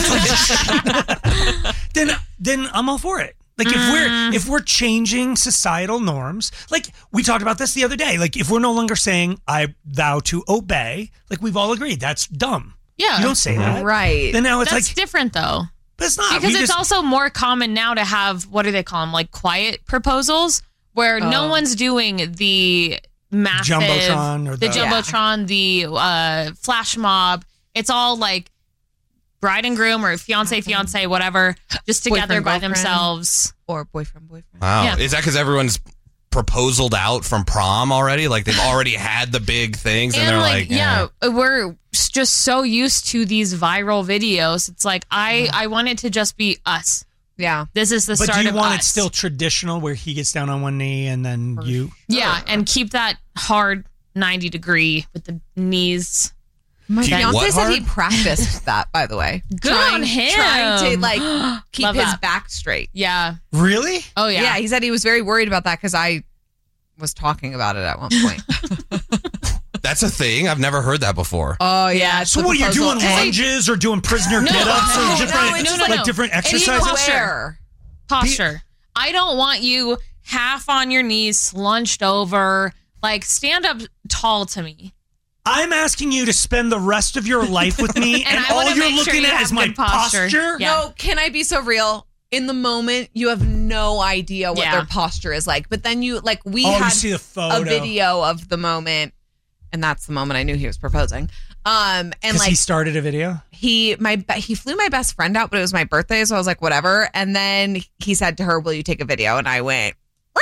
then then I'm all for it. Like if we're if we're changing societal norms, like we talked about this the other day. Like if we're no longer saying I vow to obey, like we've all agreed that's dumb. Yeah. You don't say that, Right. Then now it's That's like, different, though. but it's not Because We it's just- also more common now to have, what do they call them, like quiet proposals, where no Oh. one's doing the massive Jumbotron or the the- jumbotron, the uh, flash mob. It's all like bride and groom or fiance, fiance, whatever, just together Boyfriend, by girlfriend. themselves. Or boyfriend, boyfriend. Wow. Yeah. Is that because everyone's proposaled out from prom already? Like they've already had the big things and, And they're like, like, yeah, we're just so used to these viral videos. It's like I, I want it to just be us. Yeah. This is the But start do you of want us. it still traditional where he gets down on one knee and then you? Yeah, and keep that hard ninety degree with the knees. My Keep fiance what said he hard? practiced that, by the way. Good trying, on him. Trying to like keep Love his that. back straight. Yeah. Really? Oh yeah. Yeah. he said he was very worried about that because I was talking about it at one point. that's a thing. I've never heard that before. Oh yeah. So what are you doing? Lunges or doing prisoner No, get-ups no, or no, different, it's like no. different And you exercises? posture. Posture. I don't want you half on your knees, slunched over. Like stand up tall to me. I'm asking you to spend the rest of your life with me, and, And I all wanna you're make sure looking you at have is my good posture. posture. Yeah. No, can I be so real? In the moment, you have no idea what Yeah. their posture is like. But then you like we Oh, you had see the photo. a video of the moment, and that's the moment I knew he was proposing. Um, and Because like he started a video. he my be- he flew my best friend out, but it was my birthday, so I was like, whatever. And then he said to her, "Will you take a video?" And I went,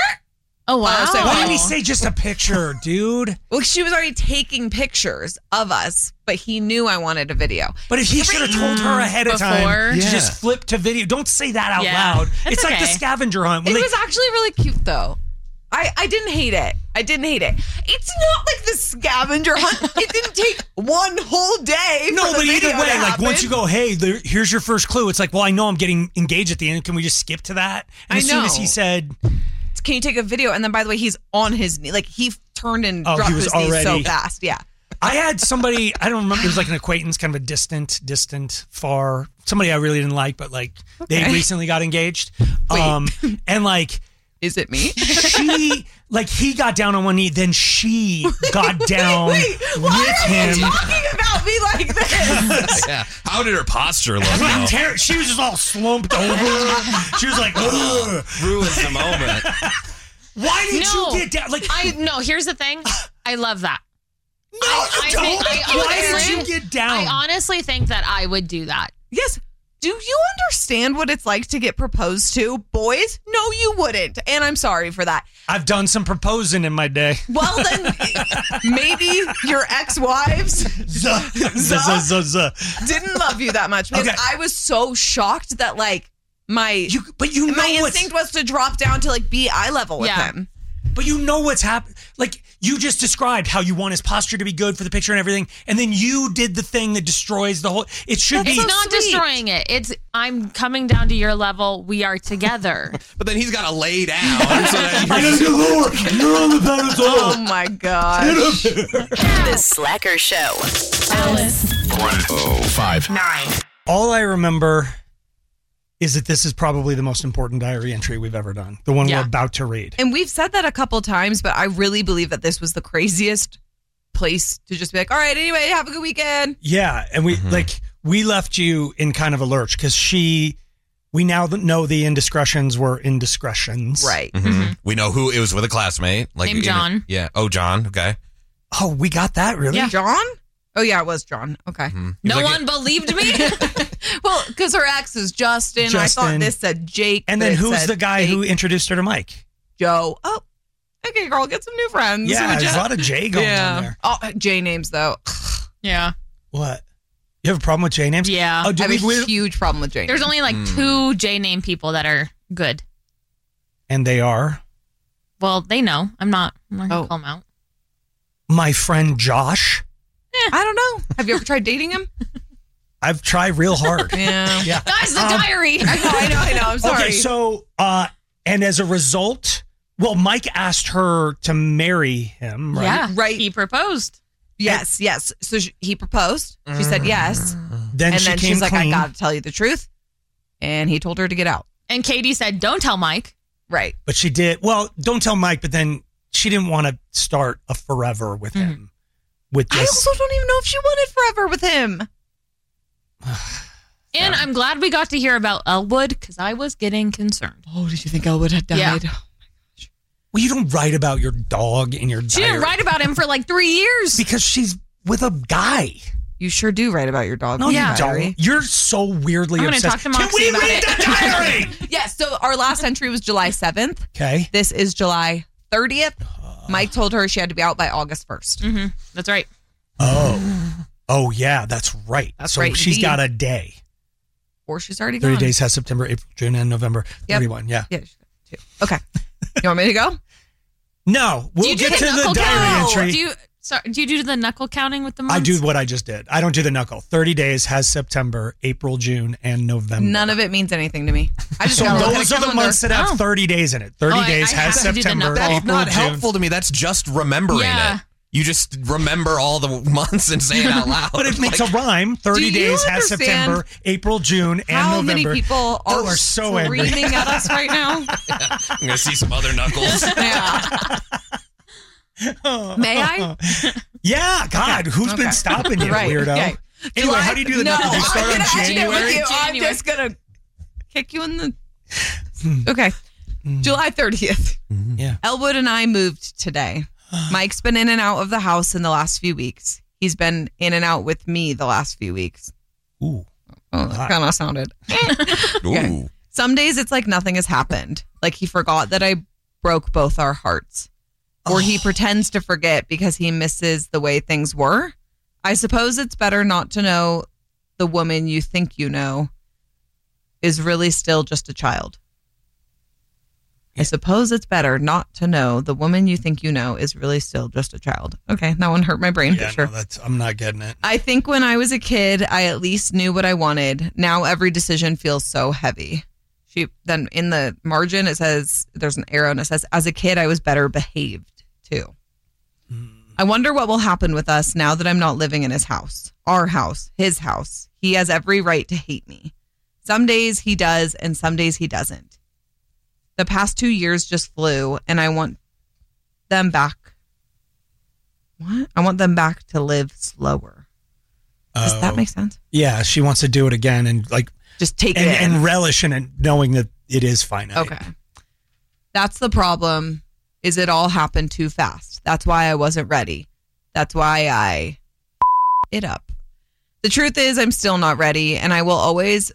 Oh wow. so- Why didn't he say just a picture, dude? well, she was already taking pictures of us, but he knew I wanted a video. But if he should have told her ahead of time Before? to Yeah. just flip to video. Don't say that out Yeah. loud. That's it's like the okay. scavenger hunt. It When they- was actually really cute, though. I, I didn't hate it. I didn't hate it. It's not like the scavenger hunt. It didn't take one whole day. No, for the but either video way, to like happen. once you go, hey, there, here's your first clue. It's like, well, I know I'm getting engaged at the end. Can we just skip to that? And I as soon as know. he said, Can you take a video? And then, by the way, he's on his knee. Like, he turned and Oh, he dropped was his knees so already- fast. Yeah. I had somebody, I don't remember, it was like an acquaintance, kind of a distant, distant, far, somebody I really didn't like, but like they Okay. recently got engaged. Wait. Um, and like, Is it me? she, like he got down on one knee, then she got down Wait, why with are him. you talking about me like this? Yeah. How did her posture look? Like, though? ter- she was just all slumped over. She was like, ugh. Ruins the moment. Why did No. you get down? Like, I no. Here's the thing. I love that. no, I- you I don't. think- I Why did honestly- you get down? I honestly think that I would do that. Yes. Do you understand what it's like to get proposed to? Boys? No, you wouldn't. And I'm sorry for that. I've done some proposing in my day. Well, then maybe your ex-wives Zuh, zuh, zuh, zuh. didn't love you that much because Okay. I was so shocked that, like, my You, but you know my what's, instinct was to drop down to, like, be eye level with Yeah. him. but you know what's happened. Like you just described how you want his posture to be good for the picture and everything, and then you did the thing that destroys the whole. It should That's be It's not sweet. destroying it. It's I'm coming down to your level. We are together. But then he's got to lay down. So that I gotta get lower. You're on the pedestal. Oh, my God. The Slacker Show. Alice. one oh five. Nine. All I remember is that this is probably the most important diary entry we've ever done. The one Yeah. we're about to read. And we've said that a couple times, but I really believe that this was the craziest place to just be like, all right, anyway, have a good weekend. Yeah, and we like we left you in kind of a lurch because she. We now know the indiscretions were indiscretions. Right. Mhm. We know who it was with a classmate. Like Named in a- John. yeah. Oh, John. Okay. Oh, we got that really. Yeah. John? Oh, yeah, it was John. Okay. He was No like- one believed me. Well, because her ex is Justin. I Justin. thought this said Jake. And but then it who's said the guy who Jake, introduced her to Mike? Joe. Oh, okay, girl, get some new friends. Yeah, Would there's ya? a lot of J going yeah. on there. Oh, J names, though. Yeah. What? You have a problem with J names? Yeah. Oh, I do have we, a we- huge problem with J names. There's only like two J name people that are good. and they are Well, they know. I'm not. I'm not gonna Oh. call them out. my friend Josh. I don't know. Have you ever tried dating him? I've tried real hard. Yeah. Yeah. Guys, the Um, diary. I know, I know, I know. I'm sorry. Okay, so uh, and as a result, well, Mike asked her to marry him, right? Yeah. Right. He proposed. yes, yes. So she, he proposed. She said yes. Then And she then came she's like, clean. I got to tell you the truth. And he told her to get out. And Katie said, "Don't tell Mike." Right. But she did. Well, don't tell Mike. But then she didn't want to start a forever with him. With I this, also don't even know if she wanted forever with him. And I'm glad we got to hear about Elwood because I was getting concerned. Oh, did you think Elwood had died? Yeah. well, you don't write about your dog in your She diary didn't write about him for like three years. because she's with a guy. You sure do write about your dog. No, in you your diary. don't. You're so weirdly I'm gonna obsessed. talk to Can Moxie we about read it. the diary? Yes. So our last entry was July seventh. Okay. This is July thirtieth. Mike told her she had to be out by August first. Mm-hmm. That's right. Oh. Oh yeah, that's right. That's so right, she's indeed. got a day. Or she's already Thirty gone. days has September, April, June, and November. Yep. Thirty-one. Yeah. Yeah. she's got two. Okay. You want me to go? No, we'll do you do get to the knuckle diary count? entry. Do you, sorry, do you do the knuckle counting with the months? I do what I just did. I don't do the knuckle. Thirty days has September, April, June, and November. None of it means anything to me. I just So got to look at those a are the calendar. months that have Oh. thirty days in it. Thirty Oh, I- days I has have to do the September, knuckle. April, That's not June. helpful to me. That's just remembering Yeah. it. You just remember all the months and say it out loud. But it makes Like, a rhyme. Thirty Do you days has understand September, April, June, and How November. many people Oh, are, we're so angry. screaming at us right now? I'm going to see some other knuckles. Yeah. May I? Yeah, God, who's Okay. been stopping you, Right, weirdo? okay. Anyway, July- how do you do the no, knuckle? Do you I'm start on gonna argue January? with you. I'm January. just gonna kick you in the. Okay, July thirtieth. Yeah. Elwood and I moved today. Mike's been in and out of the house in the last few weeks. He's been in and out with me the last few weeks. Ooh. Oh, that kind of sounded. Okay. Ooh. Some days it's like nothing has happened. Like he forgot that I broke both our hearts. Or he pretends to forget because he misses the way things were. I suppose it's better not to know the woman you think you know is really still just a child. I suppose it's better not to know the woman you think you know is really still just a child. Okay, that one hurt my brain, Yeah, for sure. no, that's, I'm not getting it. I think when I was a kid, I at least knew what I wanted. Now every decision feels so heavy. She then in the margin it says there's an arrow and it says, as a kid, I was better behaved too. Mm. I wonder what will happen with us now that I'm not living in his house, our house, his house. He has every right to hate me. Some days he does, and some days he doesn't. The past two years just flew, and I want them back. What? I want them back to live slower. Does Oh. that make sense? Yeah, she wants to do it again and like Just take and, it in. and relish in it, knowing that it is finite. Okay. That's the problem, is it all happened too fast. That's why I wasn't ready. That's why I it up. The truth is I'm still not ready, and I will always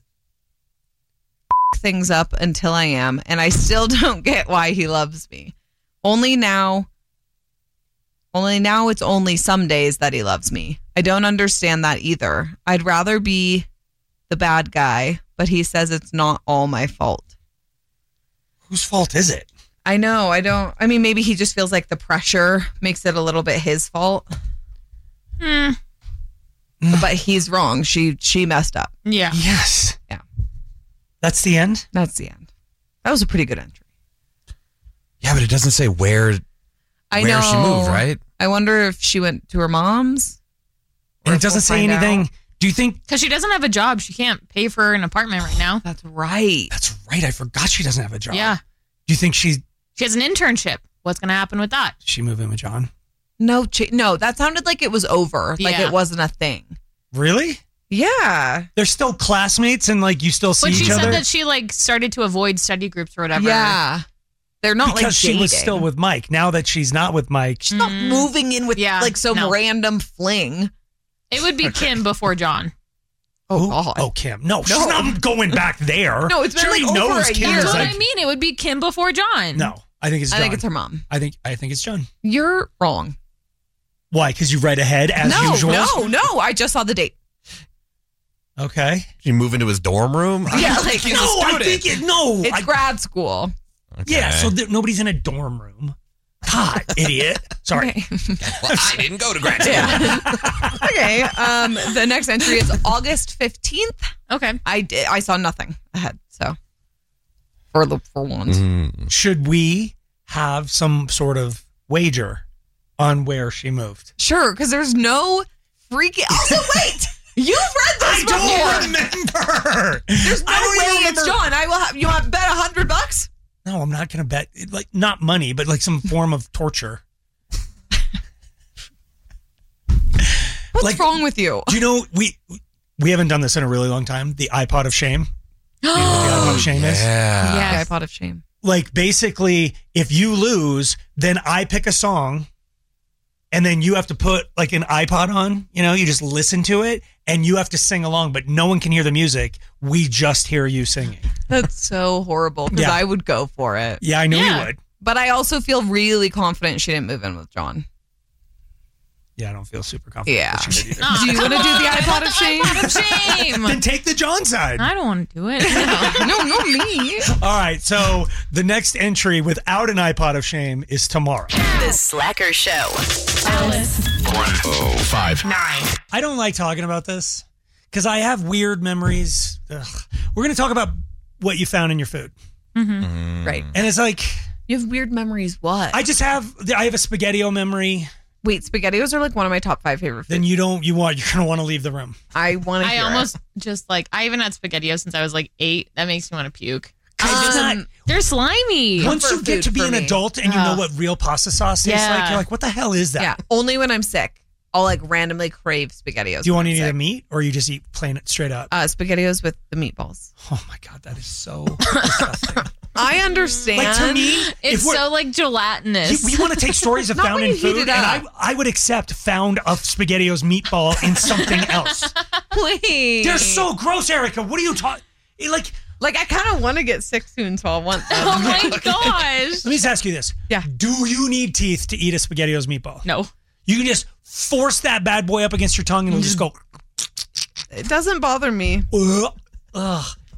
things up until I am, and I still don't get why he loves me. Only now, only now it's only some days that he loves me. I don't understand that either. I'd rather be the bad guy, but he says it's not all my fault. Whose fault is it? I know. I don't. I mean, maybe he just feels like the pressure makes it a little bit his fault. Hmm. But he's wrong. She she messed up. Yeah. Yes. Yeah. That's the end? That's the end. That was a pretty good entry. Yeah, but it doesn't say where I where know. she moved, right? I wonder if she went to her mom's. And Or it doesn't we'll say find anything. out. Do you think Because she doesn't have a job. She can't pay for an apartment right now. That's right. that's right? I forgot she doesn't have a job. Yeah. Do you think she's She has an internship. What's going to happen with that? she move in with John? No, ch- no. That sounded like it was over. Like Yeah. it wasn't a thing. Really? Yeah. They're still classmates and like you still see But she each said other? that she like started to avoid study groups or whatever. Yeah. They're not because like she dating. was still with Mike. Now that she's not with Mike, She's not moving in with Yeah, like some no. random fling. It would be Kim before John. Oh, Who? God. Oh, Kim. No, she's No. not going back there. No, it's been, she like, already over knows a Kim year. is That's what like, I mean. It would be Kim before John. no, I think it's I John. think it's her mom. I think I think it's John. You're wrong. Why? Because you read ahead as no, usual. no, no. I just saw the date. Okay. She move into his dorm room? Yeah, like He's a no, I student. think it. No, it's I- grad school. yeah. Okay. So th- nobody's in a dorm room. God, idiot. Sorry. Okay. Well, I didn't go to grad school. Yeah. Okay. Um, the next entry is August fifteenth. Okay. I did. I saw nothing ahead. So for the for once, Mm. Should we have some sort of wager on where she moved? sure, because there's no freaking. Also, wait. You've read this before. remember. There's no I don't way even it's remember. John. I will have you want to bet a hundred bucks. No, I'm not going to bet. Like not money, but like some form of torture. What's Like- wrong with you? Do you know we we haven't done this in a really long time? The iPod of shame. You know what the iPod of shame is? Yeah. Yeah. Okay, iPod of shame. Like basically, if you lose, then I pick a song, and then you have to put like an iPod on. You know, you just listen to it, and you have to sing along, but no one can hear the music. We just hear you singing. That's so horrible because Yeah. I would go for it. Yeah, I knew Yeah. you would. But I also feel really confident she didn't move in with John. Yeah, I don't feel super confident. Yeah. that she did either. Aw, Do you come want to do the on, iPod of shame? iPod of shame. Then take the John side. I don't want to do it. no, not me. All right, so the next entry without an iPod of shame is tomorrow. The Slacker Show. Alice. Oh, five. Nine. I don't like talking about this because I have weird memories. Ugh. We're going to talk about what you found in your food. Right. And it's like, You have weird memories. What? I just have, I have a SpaghettiO memory. Wait, SpaghettiOs are like one of my top five favorite foods. Then you don't, you want, you're going to want to leave the room. I want to. I almost just like, I haven't had SpaghettiOs since I was like eight. That makes me want to puke. I Um, just, not- they're slimy. Once you Comfort get to food be for an me. adult and you know Ugh. what real pasta sauce tastes Yeah. like, you're like, what the hell is that? Yeah, only when I'm sick. I'll like randomly crave SpaghettiOs. Do you want when any I'm of the sick. meat or you just eat plain it straight up? Uh, SpaghettiOs with the meatballs. Oh my God, that is so disgusting. I understand. Like to me, It's if we're- so like gelatinous. You- we want to take stories of Not found when in you heat food, it and I, up. I would accept found of SpaghettiOs meatball in something else. Please. They're so gross, Erica. What are you talking? Like, like I kind of want to get sick soon, so I want them. Oh my gosh. let me just ask you this: Yeah. Do you need teeth to eat a SpaghettiOs meatball? No. You can just force that bad boy up against your tongue, and it'll just go. It doesn't bother me. Ugh. Ugh.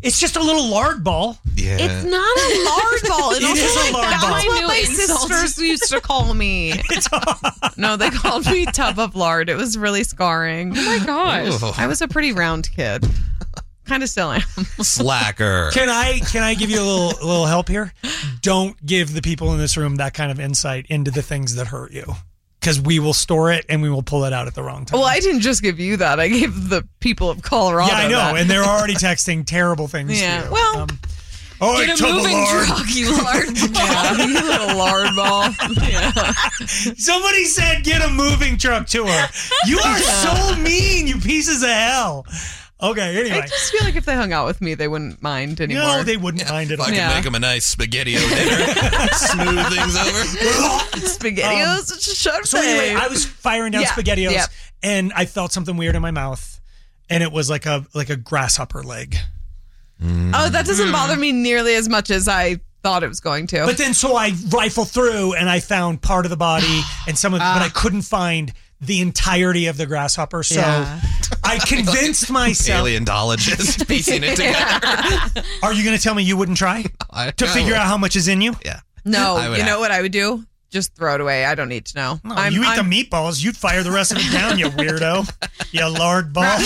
It's just a little lard ball. Yeah. It's not a lard ball. It, It also, is a like, lard that's ball. what My new my insult. sisters used to call me. No, they called me tub of lard. It was really scarring. Oh my gosh. Ooh. I was a pretty round kid. Kind of still am. Slacker. Can I can I give you a little a little help here? Don't give the people in this room that kind of insight into the things that hurt you, because we will store it and we will pull it out at the wrong time. Well, I didn't just give you that. I gave the people of Colorado yeah, I know, that. and they're already texting terrible things. Yeah, to you. well, Um, oh, Get a tub of moving lard. truck, you lard. yeah, you little lard ball. Yeah. Somebody said get a moving truck to her. You are so mean, you pieces of hell. Okay, anyway. I just feel like if they hung out with me, they wouldn't mind anymore. No, they wouldn't mind at If I all. could Yeah. make them a nice spaghetti dinner, smooth things over. SpaghettiOs, it's a sharp So anyway, I was firing down Yeah, SpaghettiOs, yep. and I felt something weird in my mouth, and it was like a like a grasshopper leg. Oh, that doesn't bother me nearly as much as I thought it was going to. But then, so I rifled through, and I found part of the body and some of, but I couldn't find the entirety of the grasshopper. So Yeah. I convinced myself. Paleontologist piecing it together. Are you going to tell me you wouldn't try I- to I figure would. out how much is in you? Yeah. no, I would you know have- what I would do? Just throw it away. I don't need to know. No, I'm, you eat I'm, the meatballs, you'd fire the rest of it down, you weirdo. You lard ball.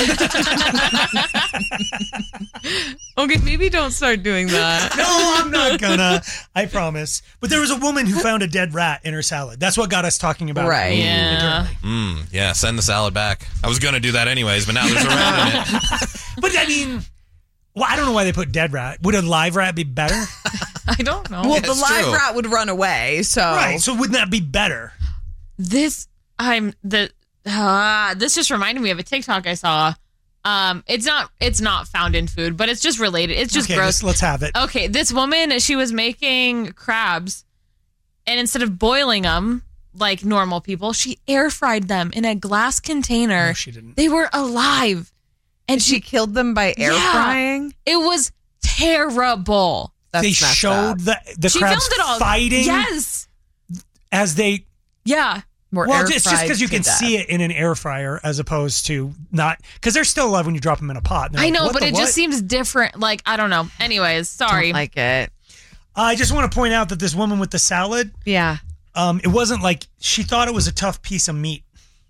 Okay, maybe don't start doing that. No, I'm not gonna. I promise. But there was a woman who found a dead rat in her salad. That's what got us talking about it. Right. Yeah. Mm, yeah, send the salad back. I was going to do that anyways, but now there's a rat in it. But I mean, well, I don't know why they put dead rat. Would a live rat be better? I don't know. Well, the It's live true. rat would run away, so Right. So wouldn't that be better? This I'm the uh, this just reminded me of a TikTok I saw. Um, it's not it's not found in food, but it's just related. It's just okay, gross. let's, let's have it. Okay, this woman, she was making crabs, and instead of boiling them like normal people, she air fried them in a glass container. No, she didn't. They were alive, and she she killed them by air Yeah. frying. it was terrible. That's They messed showed up. the the She crabs filmed it all. fighting Yes, as they. yeah. More Well, air it's just fried because you to can death. see it in an air fryer as opposed to not, because they're still alive when you drop them in a pot. And they're I like, know, what but the it what? just seems different. Like I don't know. Anyways, sorry. Don't like it. I just want to point out that this woman with the salad, Yeah. um, it wasn't like she thought it was a tough piece of meat.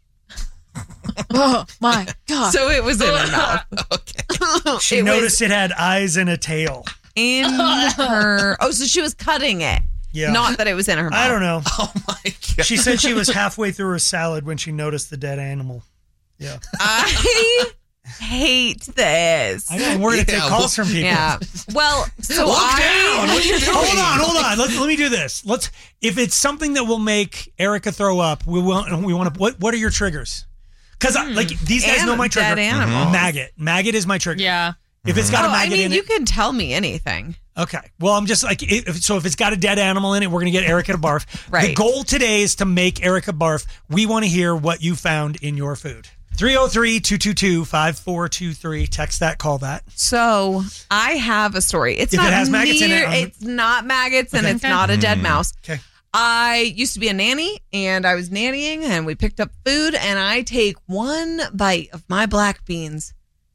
Oh my god. So it was in her mouth. Okay. She It was- noticed it had eyes and a tail. In her. Oh, so she was cutting it. Yeah. Not that it was in her mouth. I don't know. Oh my God. She said she was halfway through her salad when she noticed the dead animal. Yeah. I hate this. I know. We're going to Yeah, take calls well- from people. Yeah. Well, so Look I. down. What are you doing? Hold on, hold on. Let, let me do this. Let's. If it's something that will make Erica throw up, we want. We want to. What What are your triggers? Because like these guys And know my dead trigger. animals. Maggot. Maggot is my trigger. yeah. If it's got Oh, a I maggot mean, in you it. can tell me anything. Okay. Well, I'm just like, if, so if it's got a dead animal in it, we're going to get Erica to barf. The Right. goal today is to make Erica barf. We want to hear what you found in your food. three oh three, two two two, five four two three. Text that, call that. So I have a story. It's If it not has maggots in it, near- I'm- It's not maggots and Okay. it's not a dead mouse. Okay. I used to be a nanny and I was nannying and we picked up food and I take one bite of my black beans,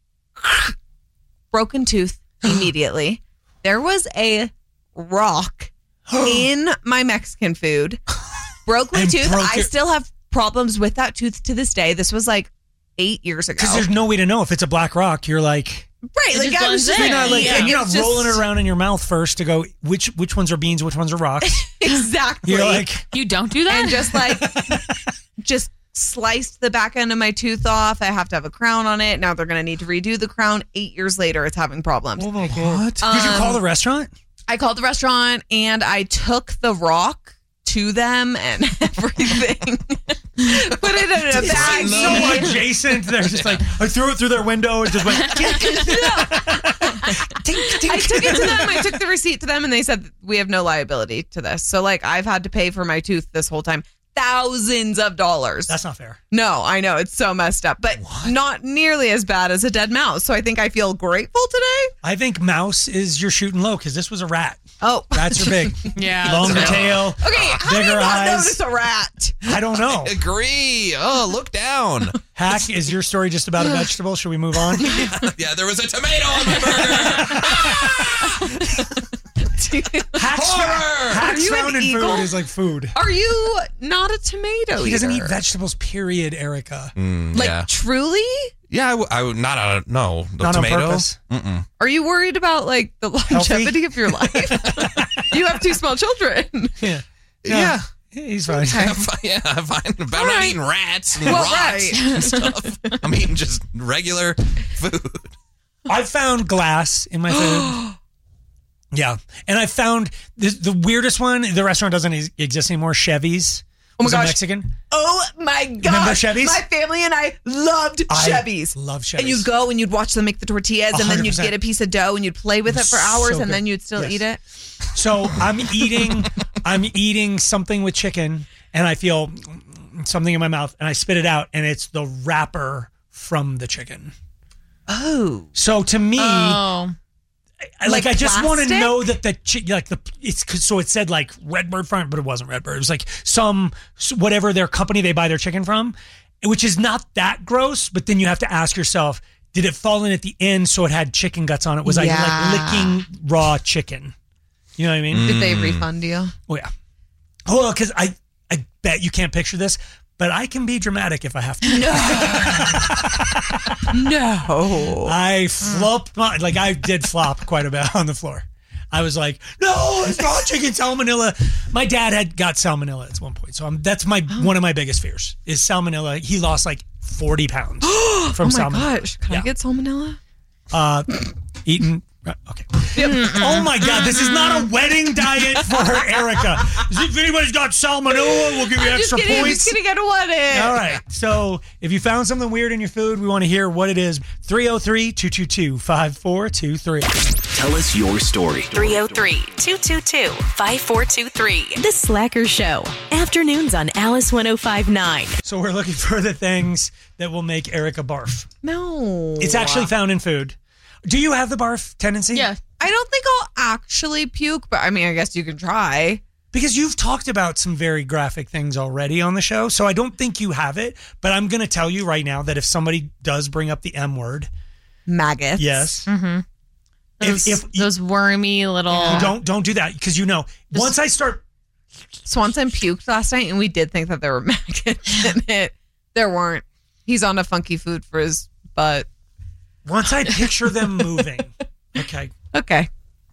broken tooth immediately. There was a rock in my Mexican food, broke my And tooth. broke I your- still have problems with that tooth to this day. This was like eight years ago. Because there's no way to know if it's a black rock. You're like, Right, It like just I was blends just in. you're not like, Yeah. you're not It's just- rolling it around in your mouth first to go, which which ones are beans, which ones are rocks. exactly. You're like, You don't do that? and just like just sliced the back end of my tooth off. I have to have a crown on it. Now they're going to need to redo the crown. Eight years later, it's having problems. oh my God. Did you call the restaurant? I called the restaurant and I took the rock to them and everything. Put it in a bag. So adjacent. They're just like, I threw it through their window and just went, tink, tink, I tink. took it to them. I took the receipt to them and they said, we have no liability to this. So like I've had to pay for my tooth this whole time. Thousands of dollars. That's not fair. No, I know. It's so messed up, but not nearly as bad as a dead mouse. So I think I feel grateful today. I think mouse is your shooting low because this was a rat. Oh. Rats are big. yeah. Longer that's real. tail. Okay, how do you Bigger not eyes. notice a rat? what? I don't know. Agree. Oh, look down. Hack, is your story just about a vegetable? Should we move on? Yeah, there was a tomato on my burger. Hack's, Horror! Hack's Are you found an in eagle? food is like food. Are you not a tomato He doesn't eat eater? vegetables, period, Erica. Mm, Like, yeah. truly? Yeah, I, w- I would not. Uh, no, the Not on tomato. purpose. Mm-mm. Are you worried about, like, the longevity of your life? You have two small children. Yeah. Yeah. He's fine. I'm fine. Yeah, I'm fine. But I'm not right. eating rats and Well, rots right. and stuff. I'm eating just regular food. I found glass in my food. Yeah. And I found the, the weirdest one. The restaurant doesn't ex- exist anymore. Chevy's. Oh my Was a gosh. Mexican. Oh my god! Remember Chevy's? My family and I loved I Chevy's. love Chevy's. And you'd go and you'd watch them make the tortillas, and then one hundred you'd percent. get a piece of dough and you'd play with it for hours, So and then good. you'd still Yes. eat it. So I'm eating, I'm eating something with chicken, and I feel something in my mouth, and I spit it out, and it's the wrapper from the chicken. Oh, So to me, Oh. I, like, Like I just want to plastic? know that the chi- like the it's 'cause- so it said like Redbird Farm, but it wasn't Redbird. It was like some whatever their company they buy their chicken from, which is not that gross. But then you have to ask yourself, did it fall in at the end so it had chicken guts on it? Was I Yeah. like licking raw chicken? You know what I mean? did they refund you? Oh yeah. Oh, because I I bet you can't picture this, but I can be dramatic if I have to. No. I flopped, my- like I did flop quite a bit on the floor. I was like, no, it's not chicken salmonella. My dad had got salmonella at one point, so I'm, that's my one of my biggest fears is salmonella. He lost like forty pounds from Oh my salmonella. gosh! Can Yeah. I get salmonella? Uh, eating. Okay. Oh my God, this is not a wedding diet for Erica. If anybody's got salmonella, we'll give you I'm just extra kidding. I'm points. just kidding. I don't want it. All right. So if you found something weird in your food, we want to hear what it is. three oh three, two two two, five four two three. Tell us your story. three oh three, two two two, five four two three. The Slacker Show. Afternoons on Alice one oh five point nine. So we're looking for the things that will make Erica barf. No. It's actually found in food. Do you have the barf tendency? Yeah. I don't think I'll actually puke, but I mean, I guess you can try. Because you've talked about some very graphic things already on the show, so I don't think you have it. But I'm going to tell you right now that if somebody does bring up the M word, Maggots. yes, Mm-hmm. Those, if, if you, those wormy little. you don't don't do that because you know once I start. Swanson puked last night, and we did think that there were maggots in it. There weren't. He's on a funky food for his butt. Once I picture them moving, okay, Okay.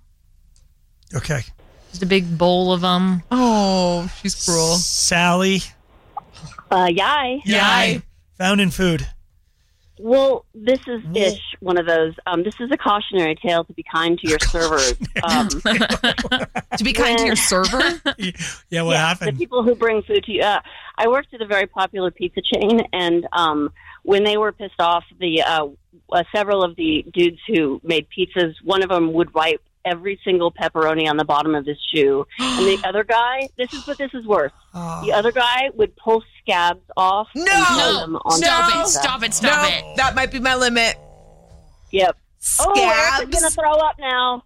okay, Just a big bowl of them. Oh, she's cruel. Sally, Uh, yay. yay, found in food. Well, this is ish one of those. Um, this is a cautionary tale to be kind to your servers. Um, To be kind to your server. Yeah, what the happened? people who bring food to you. Uh, I worked at a very popular pizza chain, and um, when they were pissed off, the uh, uh, several of the dudes who made pizzas, one of them would wipe every single pepperoni on the bottom of his shoe, and the other guy. This is what this is worse. Oh. The other guy would pull scabs off. No! and throw them on Stop the it. pizza. Stop it. Stop No, it. that might be my limit. Yep. Oh, Erica's Scabs. gonna throw up now.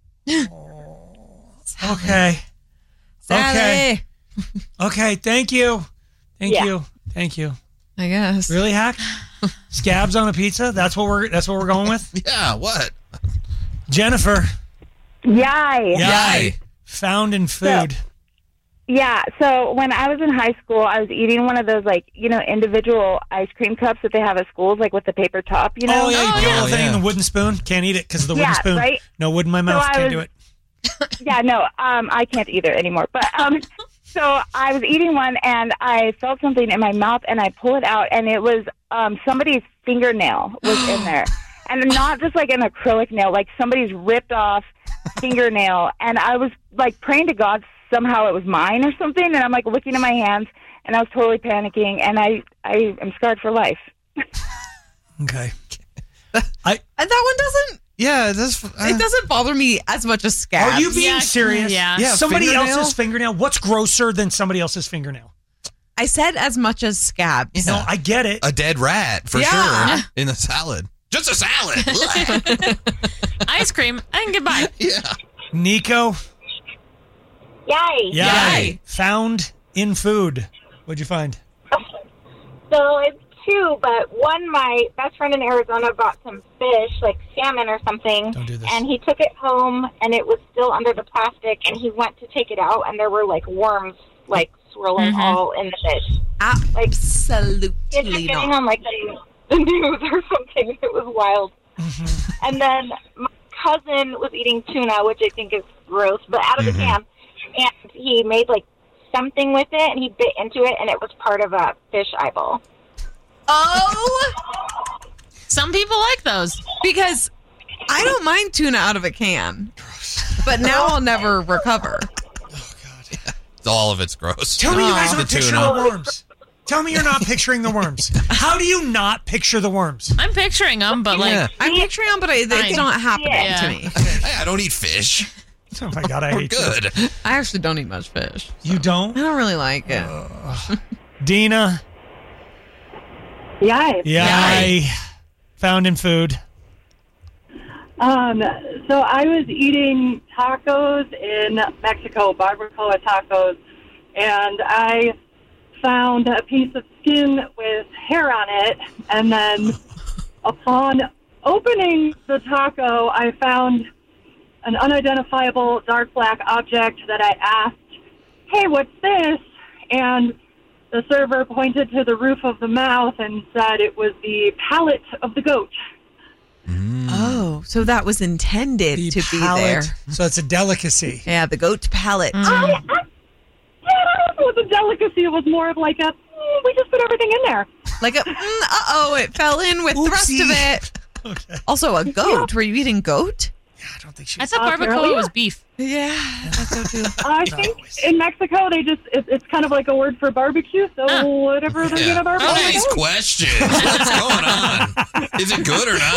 Okay, Sally. okay. Thank you, thank Yeah. you, thank you. I guess. Really, Hack? Scabs on a pizza? That's what we're that's what we're going with. Yeah, what? Jennifer, Yay. Yay. found in food. Yeah, so when I was in high school, I was eating one of those, like, you know, individual ice cream cups that they have at schools, like with the paper top, you know? Oh yeah, you Oh, put the yeah. little thing in Yeah. the wooden spoon. Can't eat it because of the wooden Yeah, spoon. right? No wood in my mouth. I Can't was- do it. Yeah, no, um, I can't either anymore. But um, so I was eating one, and I felt something in my mouth, and I pull it out, and it was um, somebody's fingernail was in there. And not just like an acrylic nail, like somebody's ripped off fingernail. And I was like praying to God somehow it was mine or something. And I'm like looking at my hands, and I was totally panicking, and I, I am scarred for life. Okay. I And that one doesn't. Yeah, that's. Uh, It doesn't bother me as much as scabs. are you being Yeah, serious? yeah. Yeah, Somebody fingernail? else's fingernail. What's grosser than somebody else's fingernail? I said as much as scabs. No, I get it. a dead rat for Yeah. sure in a salad. Just a salad. Ugh. Ice cream and goodbye. Yeah. Nico, Yay. yeah, Yay. found in food. What'd you find? So it's two, but one, my best friend in Arizona bought some fish, like salmon or something. Don't do this. And he took it home, and it was still under the plastic, and he went to take it out, and there were, like, worms, like, swirling Mm-hmm. all in the fish. Absolutely It was getting not. on, like, the, the news or something. It was wild. Mm-hmm. And then my cousin was eating tuna, which I think is gross, but out of Mm-hmm. the can. And he made, like, something with it, and he bit into it, and it was part of a fish eyeball. Oh, Some people like those. because I don't mind tuna out of a can, but now I'll never recover. All of it's gross. Tell me you guys The aren't picturing tuna. the worms. Tell me you're not picturing the worms. How do you not picture the worms? I'm picturing them, but like, Yeah. I'm picturing them, but I, Fine. it's not happening Yeah. to me. Hey, I don't eat fish. Oh my God, I We're hate you. good. I actually don't eat much fish. You don't? I don't really like it. Dina? Yeah. Yeah, I found in food. Um, so I was eating tacos in Mexico, barbacoa tacos, and I found a piece of skin with hair on it, and then upon opening the taco, I found an unidentifiable dark black object that I asked, "Hey, what's this?" And the server pointed to the roof of the mouth and said it was the palate of the goat. Oh, so that was intended The to palate. be there. So it's a delicacy. Yeah, the goat palate. I, I, yeah, I don't know if it was a delicacy. It was more of like a, mm, we just put everything in there. Like a, mm, uh-oh, it fell in with the rest of Oopsie. it. Okay. Also, a goat. Were you eating goat? I don't think she. I thought Uh, barbacoa apparently, was yeah. beef. Yeah, I thought so too. I think in Mexico they just, it, it's kind of like a word for barbecue, so Huh. whatever they're Yeah. going to barbecue. All these questions. What's going on? Is it good or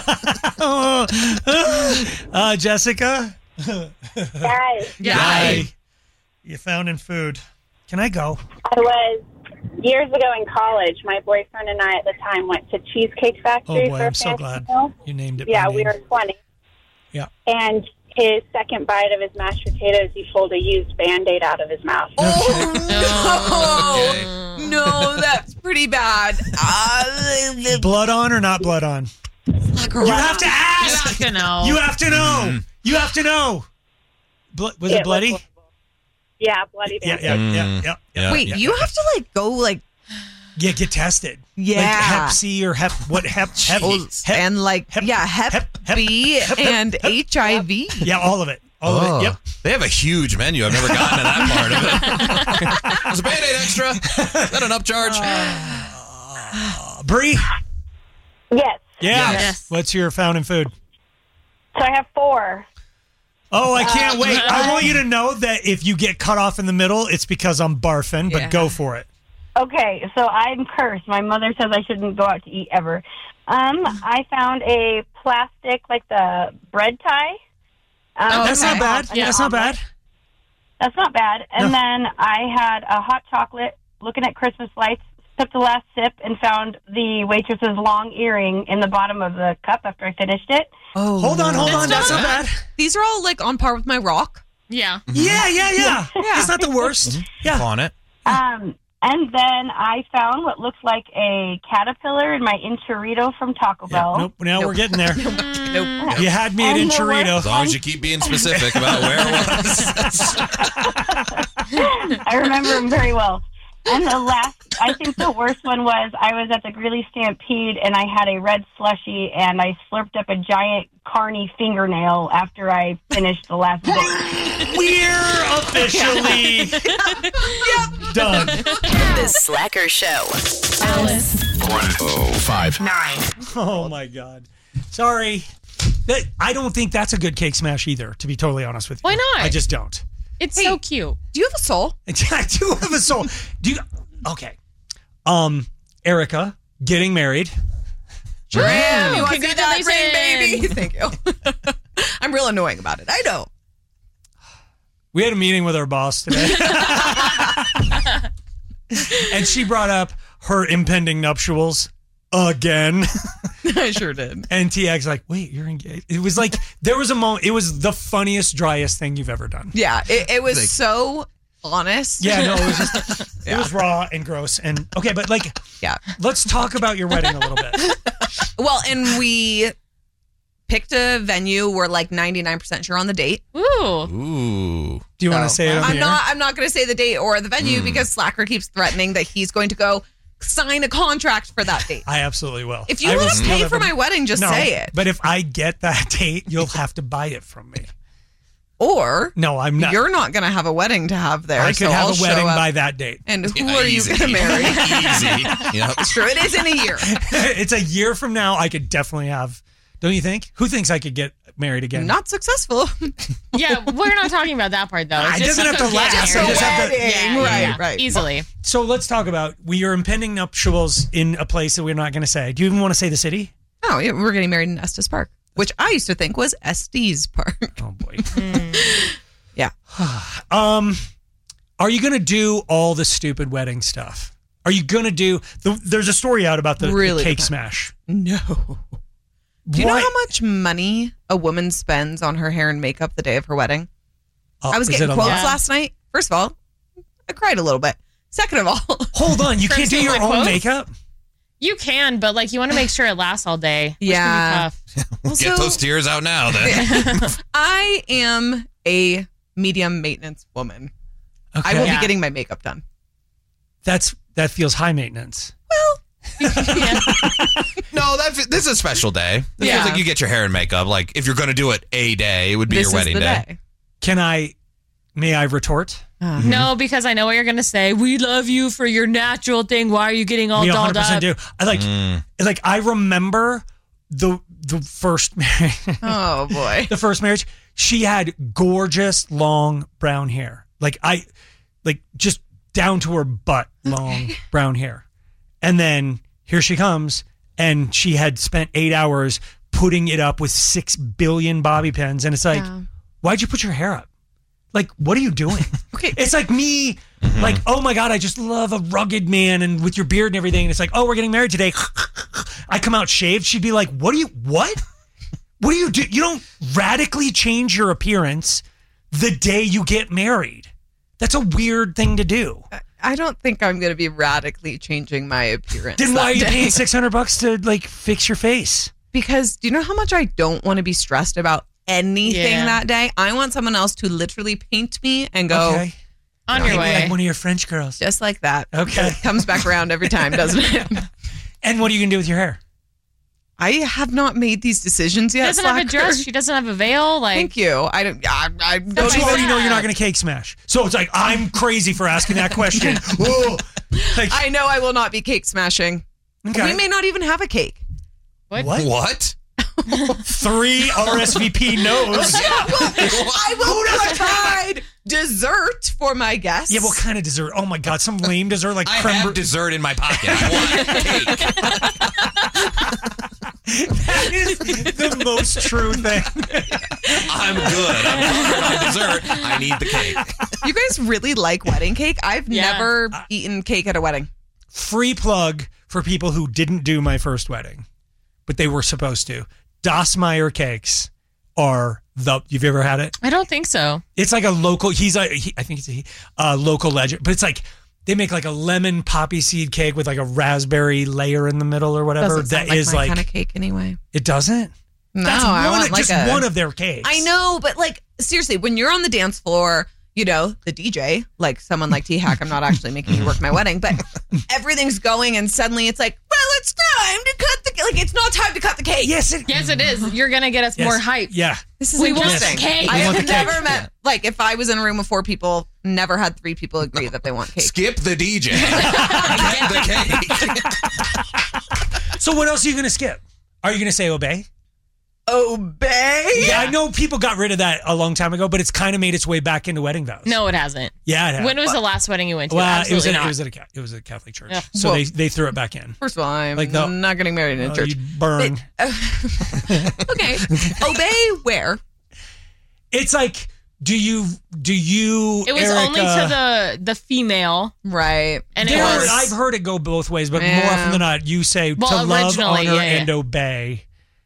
not? uh, Jessica? Guys, Yay. You found in food. Can I go? I was years ago in college. My boyfriend and I at the time went to Cheesecake Oh Factory boy, for a I'm so fancy glad meal. you named it. Yeah, by we name. were twenty. Yeah. And his second bite of his mashed potatoes, he pulled a used Band-Aid out of his mouth. Oh, no. No, that's pretty bad. Uh, Blood on or not blood on? You have to You ask. have to know. You have to know. You have to know. Blo- was Yeah, it bloody? was- Yeah, bloody Yeah, Band-Aid. yeah, Mm. yeah, yeah, yeah. Wait, yeah. you have to like go like Yeah, get tested. Yeah. Like Hep C or Hep what Hep Hep, Jeez. hep and like hep- yeah, Hep, hep- hep- B hep- hep- and hep- H I V. Yeah, all of it. All Oh, of it. Yep. They have a huge menu. I've never gotten to that part of it. Was a Band-Aid extra? Is that an upcharge? Uh, Bree? Yes. Yeah. Yes. What's your found in food? So I have four. Oh, I can't Uh, wait. I want you to know that if you get cut off in the middle, it's because I'm barfing, but Yeah. go for it. Okay, so I'm cursed. My mother says I shouldn't go out to eat ever. Um, I found a plastic, like the bread tie. Um, Oh, That's okay. not bad. Yeah. That's not bad. That's not bad. And No. then I had a hot chocolate, looking at Christmas lights, took the last sip and found the waitress's long earring in the bottom of the cup after I finished it. Oh, Hold on, hold no. on. That's not bad. These are all like on par with my rock. Yeah. Yeah, yeah, yeah. Yeah. It's not the worst. Yeah. On it. Um, and then I found what looks like a caterpillar in my enchilada from Taco Yeah, Bell. nope. Now we're getting there. Nope. You had me at And the enchilada. As long as you keep being specific about where it was. I remember him very well. And the last, I think the worst one was I was at the Greeley Stampede and I had a red slushie and I slurped up a giant carny fingernail after I finished the last bit. We're officially done. The Slacker Show. Alice. one oh five. Nine. Oh my God. Sorry. That, I don't think that's a good cake smash either, to be totally honest with you. Why not? I just don't. It's Hey. so cute. Do you have a soul? I do have a soul. Do you? Okay. Um, Erica getting married. Sure am. You want to see that Congratulations. ring, baby? Thank you. I'm real annoying about it. I know. We had a meeting with our boss today. And she brought up her impending nuptials again. I sure did. And T X's like, wait, you're engaged. It was like, there was a moment, it was the funniest, driest thing you've ever done. Yeah, it, it was Like- so honest. Yeah, no, it was just it was raw and gross. And okay, but like, yeah, let's talk about your wedding a little bit. Well, and we picked a venue. We're like ninety-nine percent sure on the date. Ooh. Ooh. Do you want to So, say it on I'm the not. air? I'm not going to say the date or the venue Mm. because Slacker keeps threatening that he's going to go sign a contract for that date. I absolutely will. If you I will want to steal pay that for from- my wedding, just No, say it. But if I get that date, you'll have to buy it from me. Or no, I'm not. You're not going to have a wedding to have there. I could so have I'll a wedding show up. by that date. And who Yeah, are you easy. going to marry? Easy. Yep. It's true. It is in a year. It's a year from now. I could definitely have. Don't you think? Who thinks I could get married again? Not successful. Yeah, we're not talking about that part though. Ah, It's it just doesn't have to getting last. married. I just have to- Yeah, Wedding. yeah, Right, yeah. right. Easily. So let's talk about we are impending nuptials in a place that we're not going to say. Do you even want to say the city? Oh, yeah, we're getting married in Estes Park, which I used to think was Estes Park. Oh boy. Yeah. Um, are you going to do all the stupid wedding stuff? Are you going to do? The, there's a story out about the, the Really cake depends. smash. No. Do you Why- know how much money a woman spends on her hair and makeup the day of her wedding? Uh, I was is getting it a quotes lot? last night. First of all, I cried a little bit. Second of all, Hold on, you For can't do seeing your my own quotes? makeup. You can, but like you want to make sure it lasts all day. which Yeah. can be tough. Get those tears out now, then. I am a medium maintenance woman. Okay. I will Yeah. be getting my makeup done. That's that feels high maintenance. No, that fe- this is a special day. This Yeah. feels like you get your hair and makeup. Like if you're going to do it a day, it would be This your is wedding the day. day. Can I? May I retort? No, because I know what you're gonna say. We love you for your natural thing. Why are you getting all We dolled up? do. I like. Mm. Like I remember the the first marriage. Oh boy. the first marriage. She had gorgeous long brown hair. Like I, like just down to her butt, long brown hair. And then here she comes, and she had spent eight hours putting it up with six billion bobby pins, and it's like, Yeah. why'd you put your hair up? Like, what are you doing? Okay. It's like me, like, oh my God, I just love a rugged man and with your beard and everything. And it's like, oh, we're getting married today. I come out shaved. She'd be like, what do you, what? What do you do? You don't radically change your appearance the day you get married. That's a weird thing to do. I don't think I'm going to be radically changing my appearance. Then why that are you day. paying six hundred bucks to like fix your face? Because do you know how much I don't want to be stressed about anything Yeah. that day? I want someone else to literally paint me and go, Okay. On Maybe your way. like one of your French girls. just like that. Okay. It comes back around every time, doesn't it? And what are you going to do with your hair? I have not made these decisions She yet. doesn't have a Slacker. dress. She doesn't have a veil. Like Thank you. I don't. I, I don't But you even- already know you're not going to cake smash. So it's like, I'm crazy for asking that question. Whoa. Like, I know I will not be cake smashing. okay. We may not even have a cake. what? What? What? Three R S V P no's. I will not provide dessert for my guests. Yeah, what kind of dessert? Oh my God, some lame dessert like I creme have brulee. dessert in my pocket. I want cake. That is the most true thing. I'm good. I'm covered on dessert. I need the cake. You guys really like wedding cake? I've Yeah. never eaten cake at a wedding. Free plug for people who didn't do my first wedding, but they were supposed to. Das Meyer cakes are the. You've ever had it? I don't think so. It's like a local. He's a. He, I think he's a he, uh, local legend, but it's like they make like a lemon poppy seed cake with like a raspberry layer in the middle or whatever. Doesn't sound That is my like kind of cake anyway. it doesn't. No, That's I one want of, like just a, one of their cakes. I know, but like seriously, when you're on the dance floor, you know, the D J, like someone like T-Hack, I'm not actually making you work my wedding, but everything's going and suddenly it's like, well, it's time to cut the cake. Like, it's not time to cut the cake. Yes, it, Yes, it is. You're gonna get us yes. more hype. Yeah. This is We want interesting. cake. I We want have the cake. never met, like, if I was in a room of four people, never had three people agree that they want cake. Skip the D J. Get the cake. So what else are you going to skip? Are you going to say obey? Obey? Yeah, I know people got rid of that a long time ago, but it's kind of made its way back into wedding vows. No, it hasn't. Yeah, it has. When was the last wedding you went to? Well, it was, Absolutely at, not. it was at a ca- it was a Catholic church, Yeah. so Well- they they threw it back in. First of all, I'm Like the- not getting married in a Oh, church. you burn. Okay. Obey where? It's like, do you do you? it was Erica, only to the the female, Right. and it there- was. I've heard it go both ways, but Yeah. more often than not, you say Well, to love, originally, honor, yeah, yeah. and obey.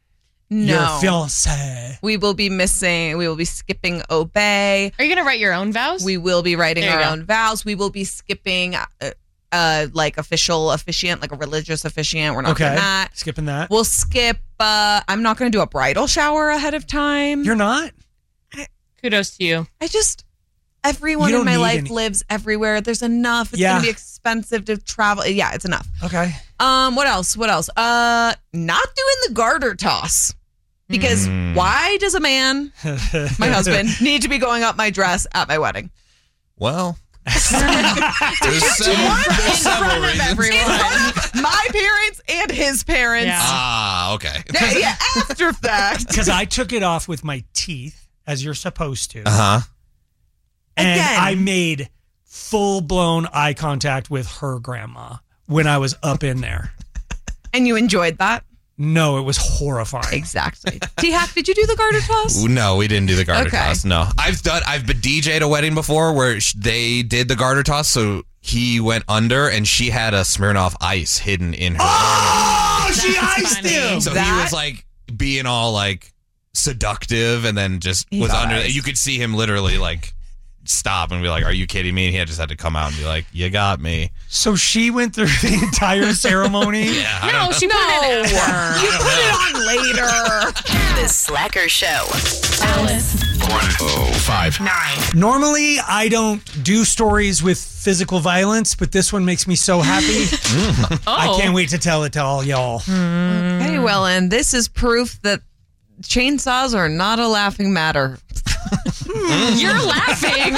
No. your fiancé. We will be missing, we will be skipping obey. Are you going to write your own vows? We will be writing There you our go. own vows. We will be skipping uh, uh like official officiant, like a religious officiant. We're not Okay. doing that. Skipping that. We'll skip, uh, I'm not going to do a bridal shower ahead of time. You're not? Kudos to you. I just, everyone You in don't my need life any- lives everywhere. There's enough. It's Yeah. going to be expensive to travel. Yeah, it's enough. Okay. Um, what else? What else? Uh, not doing the garter toss. Because Mm. why does a man, my husband, need to be going up my dress at my wedding? Well, there's several, there's several reasons. In front of my parents and his parents. Yeah. Ah, okay. Yeah, yeah, after fact. Because I took it off with my teeth, as you're supposed to. Uh huh. And Again. I made full blown eye contact with her grandma when I was up in there. And you enjoyed that? No, it was horrifying. Exactly. T-Hack, did you do the garter toss? No, we didn't do the garter Okay. toss. No, I've done. I've been D J'd a wedding before where sh- they did the garter toss. So he went under, and she had a Smirnoff Ice hidden in her. Oh, she That's iced funny. him. So he That- was like being all like seductive, and then just was got under. iced. You could see him literally like stop and be like, "Are you kidding me?" And he had just had to come out and be like, "You got me." So she went through the entire ceremony. Yeah. I No, don't she put it in after. You put it on later. The Slacker Show. Alice. Oh, five. Normally, I don't do stories with physical violence, but this one makes me so happy. Oh. I can't wait to tell it to all y'all. Okay, well, and this is proof that chainsaws are not a laughing matter. You're laughing.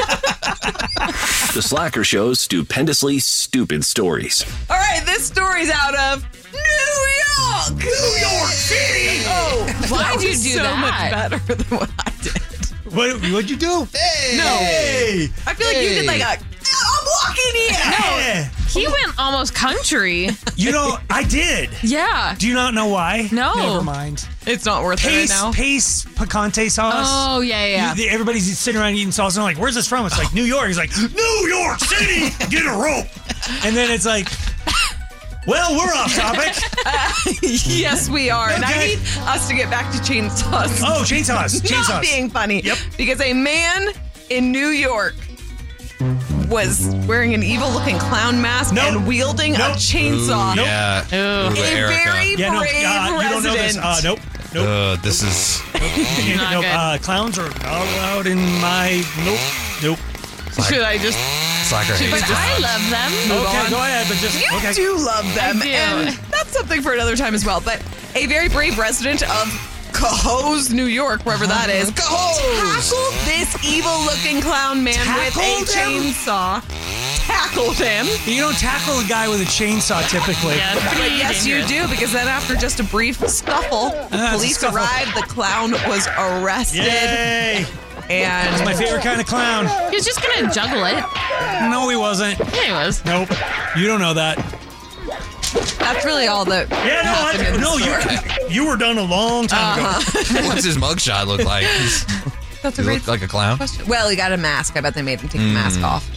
The Slacker Show's stupendously stupid stories. All right, this story's out of New York. New York City. Oh, Why'd that you was do so that? much better than what I did. What, what'd you do? Hey. No. Hey. I feel like you did like a, I'm walking here. Yeah. He went almost country. You know, I did. Yeah. Do you not know why? No. Never mind. It's not worth it right Pace, now. pace picante sauce. Oh, yeah, yeah. You- everybody's sitting around eating sauce and I'm like, where's this from? It's like New York. He's like, New York City, get a rope. And then it's like, well, we're off topic. Yes, we are. And I Okay. need us to get back to chainsaws. Oh, chainsaws. Chainsaws. Not being funny. Yep. Because a man in New York was wearing an evil-looking clown mask Nope. and wielding Nope. a chainsaw. Ooh, yeah. Ooh. Ooh, A Erica. very Yeah, no, uh, brave you don't know this. resident. Uh, nope. Nope. Uh, this is Not nope. good. Uh, clowns are not allowed in my. Nope. Nope. Should I just? Slacker But hates that. I love them. Okay, on. go ahead, but just. You okay. do love them, I do. and that's something for another time as well. But a very brave resident of Cohoes, New York, wherever that is, tackled this evil-looking clown man with a Tackled him? chainsaw. Tackled him. You don't tackle a guy with a chainsaw typically. Yeah, it's pretty But yes, you dangerous. do, because then after just a brief scuffle, it's a police scuffle. arrived. The clown was arrested, Yay! That's my and favorite kind of clown. He was just going to juggle it. No, he wasn't. Yeah, he was. Nope. You don't know that. that's really all that Yeah, no, happened I, in the no, story. you you were done a long time ago. What's his mugshot look like? He's, That's a he great looked like a clown. question. Well, he got a mask. I bet they made him take the Mm. mask off.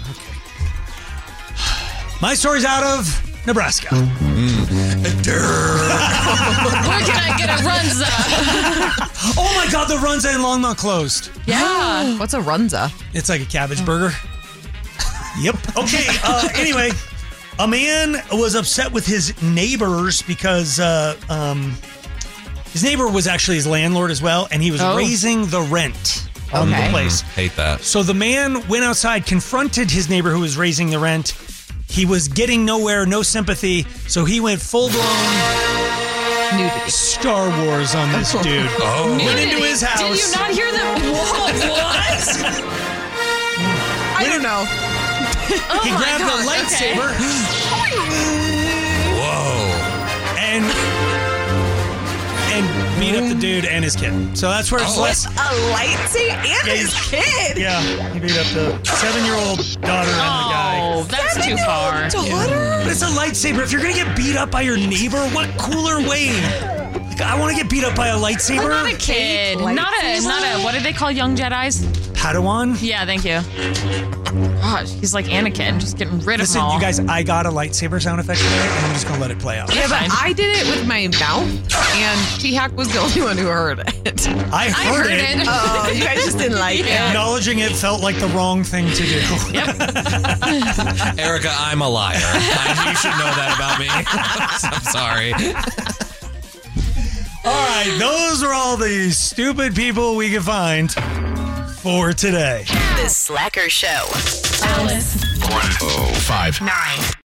My story's out of Nebraska. Where can I get a runza? Oh my God, the Runza in Longmont closed. Yeah. What's a runza? It's like a cabbage burger. Yep. Okay. Uh, anyway, a man was upset with his neighbors because uh, um, his neighbor was actually his landlord as well, and he was Oh. raising the rent on the Okay. place. Hate that. So the man went outside, confronted his neighbor who was raising the rent. He was getting nowhere, no sympathy, so he went full blown Nudity. Star Wars on this dude. Oh. Went into his house. Did you not hear them? What? What? I don't know. Oh He my grabbed gosh, a lightsaber Whoa. and and beat up the dude and his kid. So that's where it's Oh. less. A lightsaber and Yeah, his kid. Yeah, he beat up the seven-year-old daughter and the guy. Oh, that's too far. Daughter. But it's a lightsaber. If you're gonna get beat up by your neighbor, what cooler way Like, I want to get beat up by a lightsaber. I'm not a kid. Not a, not a, what do they call young Jedis? Padawan? Yeah, thank you. Gosh, he's like Anakin, just getting rid of Listen, them all. you guys, I got a lightsaber sound effect today, and I'm just going to let it play out. Yeah, but I did it with my mouth, and T-Hack was the only one who heard it. I heard, heard it. it. Oh, you guys just didn't like it. Acknowledging it felt like the wrong thing to do. Erica, I'm a liar. I, you should know that about me. I'm sorry. All right, those are all the stupid people we can find for today. The Slacker Show. one oh five. Nine.